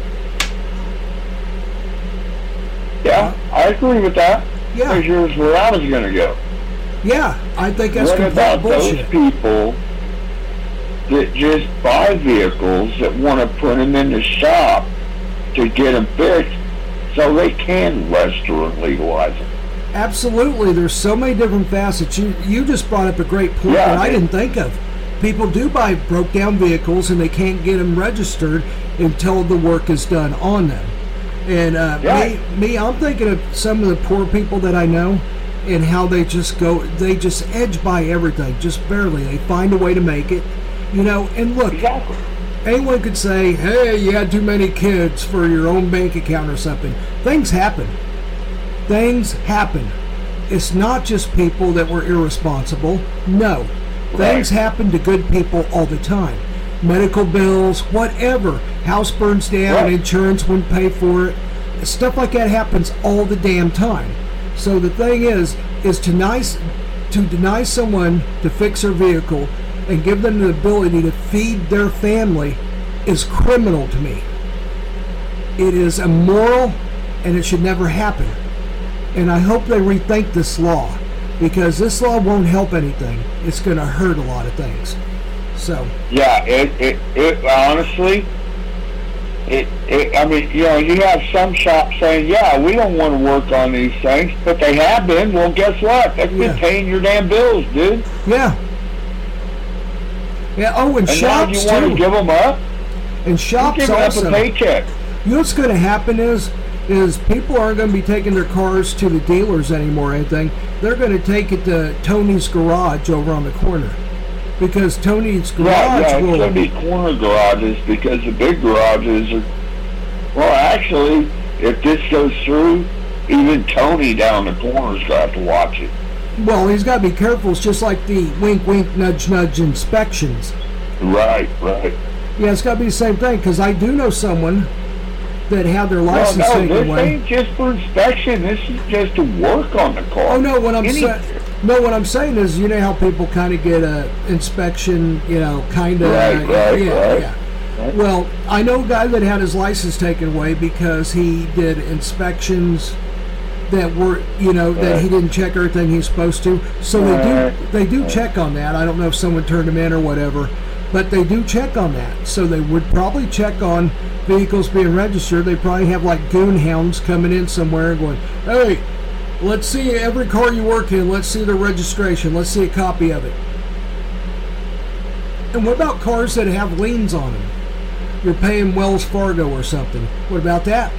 Yeah, I agree with that. Yeah. Because here's where I was going to go. Yeah, I think that's what complete about bullshit. Those people that just buy vehicles that want to put them in the shop to get them fixed so they can register and legalize them? Absolutely. There's so many different facets. You just brought up a great point that I didn't think of. People do buy broke down vehicles and they can't get them registered until the work is done on them. And I'm thinking of some of the poor people that I know and how they just edge by everything, just barely. They find a way to make it, and look, anyone could say, hey, you had too many kids for your own bank account or something. Things happen. It's not just people that were irresponsible. No. Things happen to good people all the time. Medical bills, whatever. House burns down, insurance wouldn't pay for it. Stuff like that happens all the damn time. So the thing is to deny someone to fix their vehicle and give them the ability to feed their family is criminal to me. It is immoral, and it should never happen. And I hope they rethink this law, because this law won't help anything. It's going to hurt a lot of things. So. Yeah, it honestly, I mean, you have some shops saying, yeah, we don't want to work on these things, but they have been. Well, guess what? They've been paying your damn bills, dude. Yeah. Yeah. Oh, and shops now you want to give them up? And shops You're giving also. up a paycheck. You know what's going to happen is people aren't going to be taking their cars to the dealers anymore or anything. They're going to take it to Tony's Garage over on the corner. Because Tony's Garage it's going to be corner garages, because the big garages are... Well, actually, if this goes through, even Tony down the corner's got to have to watch it. Well, he's got to be careful. It's just like the wink, wink, nudge, nudge inspections. Right. Yeah, it's got to be the same thing, because I do know someone that had their license taken away. No, this ain't just for inspection. This is just to work on the car. Oh, no, what I'm saying is, you know how people kind of get a inspection, kind of. Right. Well, I know a guy that had his license taken away because he did inspections that were, that he didn't check everything he's supposed to. So they do check on that. I don't know if someone turned him in or whatever, but they do check on that. So they would probably check on vehicles being registered. They probably have like goon hounds coming in somewhere and going, hey, let's see every car you work in. Let's see the registration. Let's see a copy of it. And what about cars that have liens on them? You're paying Wells Fargo or something. What about that?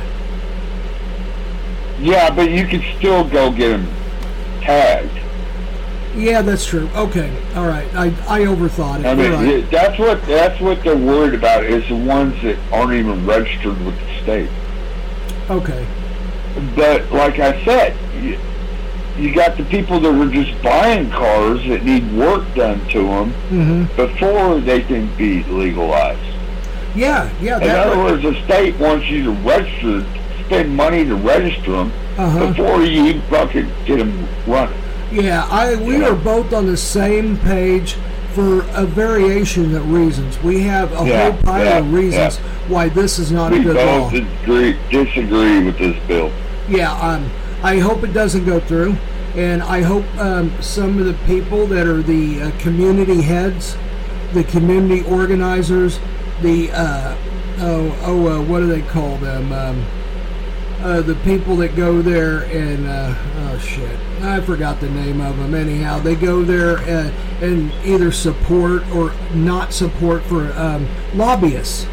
Yeah, but you can still go get them tagged. Yeah, that's true. Okay, all right. I overthought it. I mean, right. that's what they're worried about, is the ones that aren't even registered with the state. Okay. But like I said, you got the people that were just buying cars that need work done to them before they can be legalized. Yeah. In other words, the state wants you to register, spend money to register them before you even fucking get them running. Yeah, we are both on the same page for a variation of reasons. We have a whole pile of reasons why this is not a good law. We both disagree with this bill. Yeah, I hope it doesn't go through. And I hope some of the people that are the community heads, the community organizers, the what do they call them? The people that go there and oh shit, I forgot the name of them. Anyhow, they go there and either support or not support for lobbyists.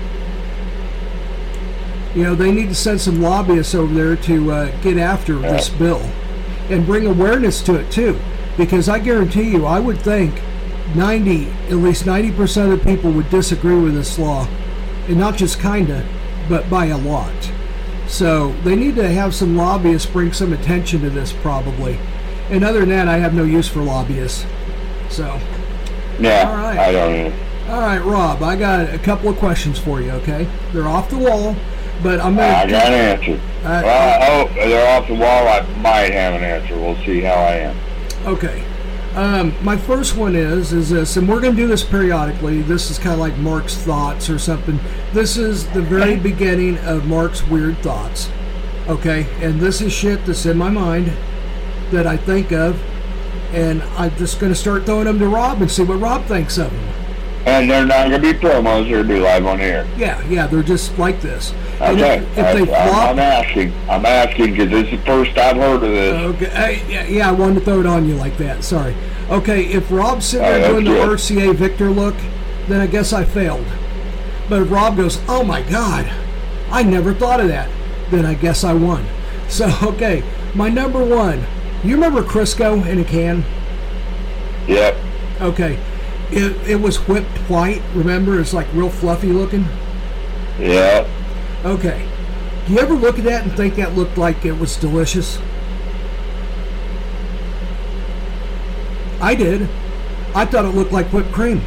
You know, they need to send some lobbyists over there to get after this bill and bring awareness to it too, because I guarantee you, I would think at least 90% of the people would disagree with this law, and not just kinda, but by a lot. So they need to have some lobbyists bring some attention to this, probably. And other than that, I have no use for lobbyists. So Yeah, all right. I don't know. All right, Rob, I got a couple of questions for you. Okay, they're off the wall, but I'm gonna. I got an answer. Well, I hope they're off the wall. I might have an answer. We'll see how I am. Okay. My first one is this, and we're going to do this periodically. This is kind of like Mark's Thoughts or something. This is the very beginning of Mark's Weird Thoughts. Okay? And this is shit that's in my mind that I think of, and I'm just going to start throwing them to Rob and see what Rob thinks of them. And they're not going to be promos. They're going to be live on air. Yeah, they're just like this. Okay. If they flop, I'm asking because this is the first I've heard of this. Okay. Yeah, I wanted to throw it on you like that. Sorry. Okay, if Rob's sitting there doing the RCA Victor look, then I guess I failed. But if Rob goes, oh my God, I never thought of that, then I guess I won. So, okay, my number one. You remember Crisco in a can? Yep. Okay. It was whipped white, remember? It's like real fluffy looking. Yeah. Okay. Do you ever look at that and think that looked like it was delicious? I did. I thought it looked like whipped cream.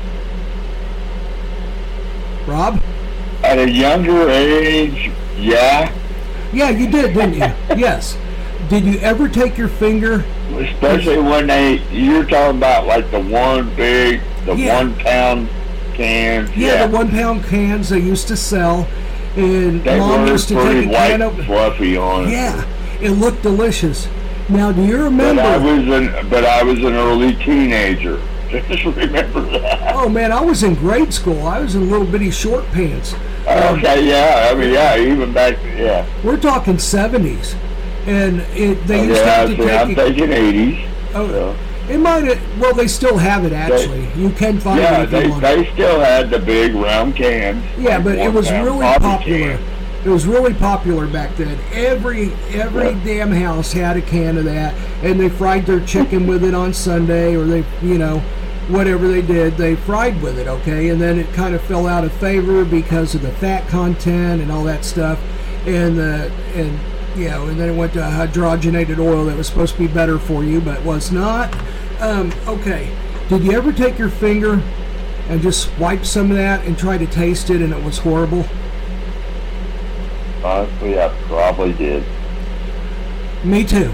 Rob? At a younger age, yeah. Yeah, you did, didn't you? Yes. Did you ever take your finger? Especially when you're talking about like the 1 pound cans. Yeah, the 1 pound cans they used to sell. And they Mom were used to pretty take a white can and of fluffy on it. Yeah, it looked delicious. Now, do you remember? But I was an early teenager. Just remember that. Oh man, I was in grade school. I was in little bitty short pants. Okay, yeah. I mean, yeah, even back, yeah. We're talking 70s, and they used to have to take. I'm thinking 80s. Oh, so. It might have. Well, they still have it actually. You can find it. Yeah, if you want. they still had the big round cans. Yeah, like but it was really popular. Can. It was really popular back then. Every damn house had a can of that, and they fried their chicken with it on Sunday, or they, whatever they did, they fried with it. Okay, and then it kind of fell out of favor because of the fat content and all that stuff, and then it went to hydrogenated oil that was supposed to be better for you, but was not. Okay, did you ever take your finger and just swipe some of that and try to taste it, and it was horrible? Honestly, I probably did. Me too.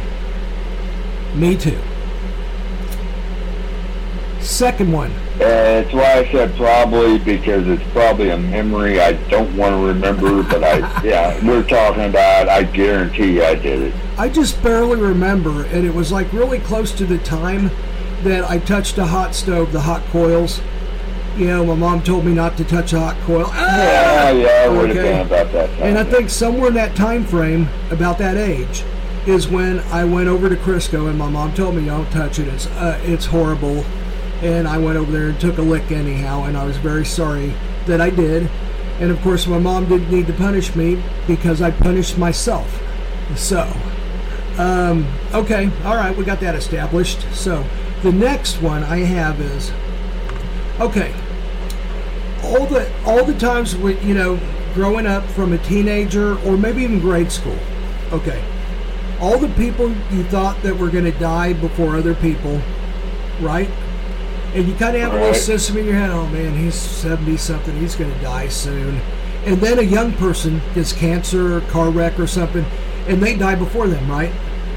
Second one. That's why I said probably, because it's probably a memory I don't want to remember, but we're talking about, I guarantee I did it. I just barely remember, and it was like really close to the time that I touched a hot stove, the hot coils. My mom told me not to touch a hot coil. Yeah, it would have been about that time. And I think somewhere in that time frame, about that age, is when I went over to Crisco, and my mom told me, don't touch it, it's horrible. And I went over there and took a lick anyhow, and I was very sorry that I did. And of course, my mom didn't need to punish me because I punished myself. So, okay, all right, we got that established. So, the next one I have is, okay, all the times growing up from a teenager or maybe even grade school, okay, all the people you thought that were going to die before other people, right? And you kind of have a little system in your head, oh man, he's 70-something, he's going to die soon. And then a young person gets cancer or car wreck or something, and they die before them, right?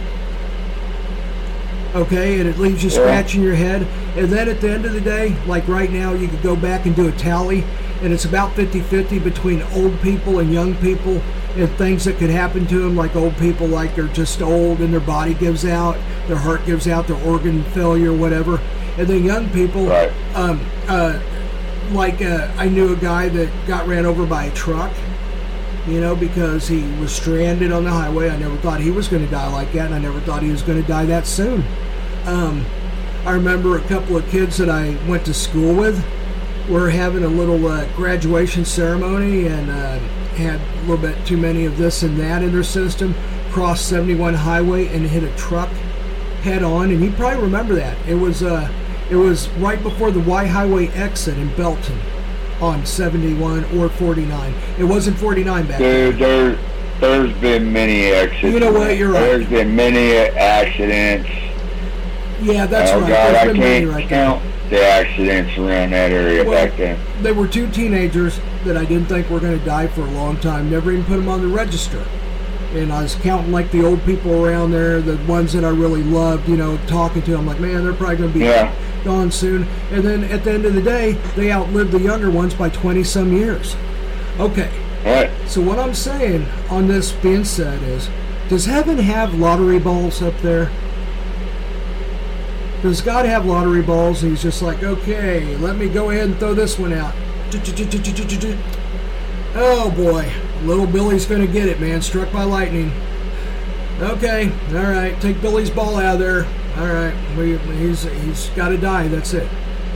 Okay, and it leaves you scratching your head. And then at the end of the day, like right now, you could go back and do a tally, and it's about 50-50 between old people and young people. and things that could happen to them, like old people, like they're just old and their body gives out, their heart gives out, their organ failure, whatever. And then young people, right. I knew a guy that got ran over by a truck, because he was stranded on the highway. I never thought he was going to die like that, and I never thought he was going to die that soon. I remember a couple of kids that I went to school with were having a little graduation ceremony and had a little bit too many of this and that in their system, crossed 71 highway and hit a truck head on, and you probably remember that. It was right before the Y Highway exit in Belton on 71 or 49. It wasn't 49 back then. Dude, there's been many accidents. You know what, you're right. There's been many accidents. Yeah, that's right. God, I can't count the accidents around that area back then. There were two teenagers that I didn't think were going to die for a long time. Never even put them on the register. And I was counting like the old people around there, the ones that I really loved, talking to them. Like, man, they're probably going to be gone soon. And then at the end of the day, they outlived the younger ones by 20-some years. Okay. All right. So what I'm saying on this being said is, does heaven have lottery balls up there? Does God have lottery balls? And he's just like, okay, let me go ahead and throw this one out. Oh boy, little Billy's going to get it, man. Struck by lightning. Okay, all right, take Billy's ball out of there. All right, he's got to die. That's it.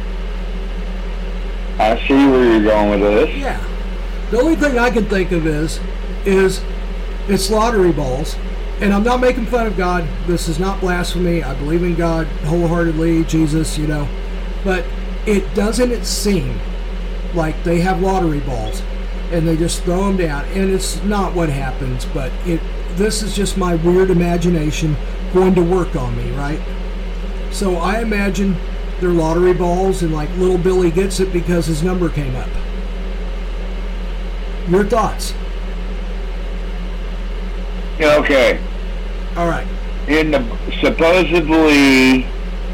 I see where you're going with this. Yeah. The only thing I can think of is it's lottery balls. And I'm not making fun of God. This is not blasphemy. I believe in God wholeheartedly, Jesus, But doesn't seem like they have lottery balls and they just throw them down. And it's not what happens, but this is just my weird imagination going to work on me, right? So I imagine they're lottery balls and like little Billy gets it because his number came up. Your thoughts? Okay. All right. Supposedly,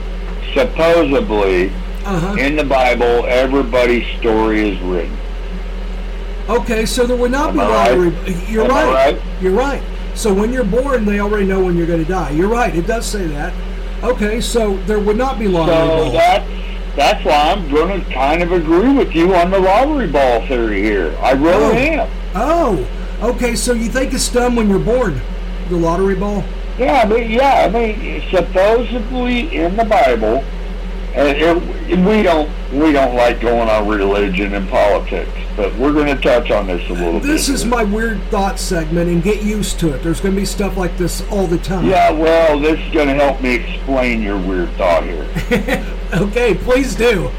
in the Bible, everybody's story is written. Okay, so there would not be lottery. Right? You're right. You're right. So when you're born, they already know when you're going to die. You're right. It does say that. Okay, so there would not be lottery balls. That's why I'm going to kind of agree with you on the lottery ball theory here. I really am. Oh, okay. So you think it's done when you're born, the lottery ball? Yeah, I mean, supposedly in the Bible, we don't like going on religion and politics, but we're going to touch on this a little bit. This is my weird thought segment, and get used to it. There's going to be stuff like this all the time. Yeah, well, this is going to help me explain your weird thought here. Okay, please do.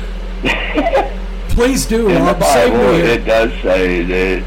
Please do, in Rob. the Bible, it does say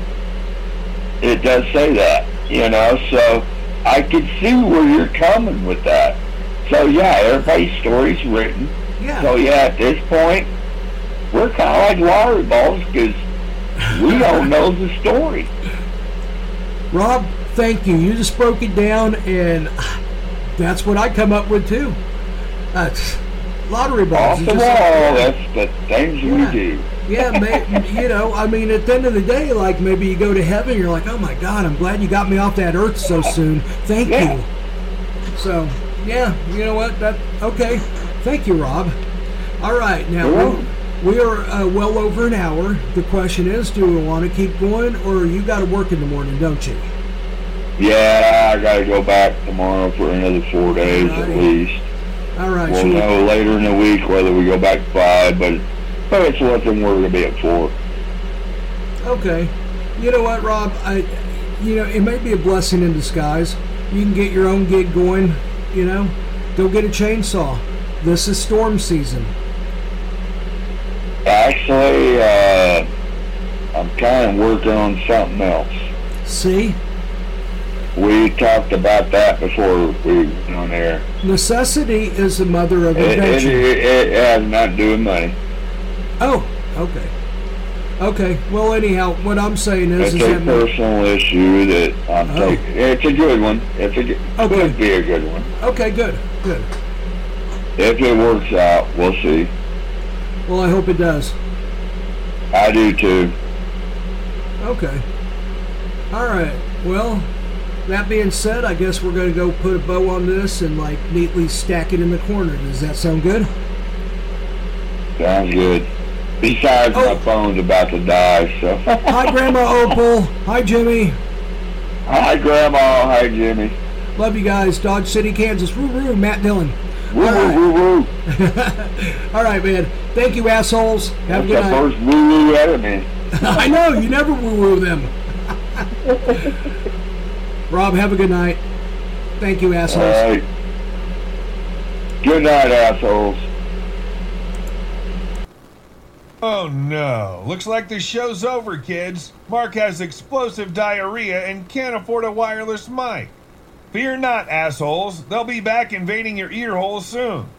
that, so I can see where you're coming with that. So, yeah, everybody's story's written. Yeah. So, yeah, at this point, we're kind of like lottery balls because we don't know the story. Rob, thank you. You just broke it down, and that's what I come up with, too. Lottery balls. Off the wall, that's the things we do. Yeah, I mean, at the end of the day, like, maybe you go to heaven, you're like, oh my God, I'm glad you got me off that earth so soon. Thank you. So, yeah, you know what? Okay. Thank you, Rob. All right, now, we are well over an hour. The question is, do we want to keep going, or you got to work in the morning, don't you? Yeah, I got to go back tomorrow for another 4 days at least. All right. We'll know later in the week whether we go back to 5, but it's looking we're going to be at 4. Okay. You know what, Rob? It may be a blessing in disguise. You can get your own gig going, Go get a chainsaw. This is storm season. Actually, I'm kind of working on something else. See? We talked about that before we went on air. Necessity is the mother of invention. It has nothing to do with money. Oh, okay. Okay, well, anyhow, what I'm saying is... It's a personal issue that I'm taking. It's a good one. Could be a good one. Okay, good. If it works out, we'll see. Well, I hope it does. I do, too. Okay. All right. Well, that being said, I guess we're going to go put a bow on this and like neatly stack it in the corner. Does that sound good? Sounds good. Besides, my phone's about to die, so. Hi, Grandma Opal. Hi, Jimmy. Hi, Grandma. Hi, Jimmy. Love you guys. Dodge City, Kansas. Woo-woo, Matt Dillon. Woo-woo. All right, man. Thank you, assholes. Have a good night. That's the first woo-woo out of me. I know. You never woo-woo them. Rob, have a good night. Thank you, assholes. All right. Good night, assholes. Oh no, looks like the show's over, kids. Mark has explosive diarrhea and can't afford a wireless mic. Fear not, assholes. They'll be back invading your ear holes soon.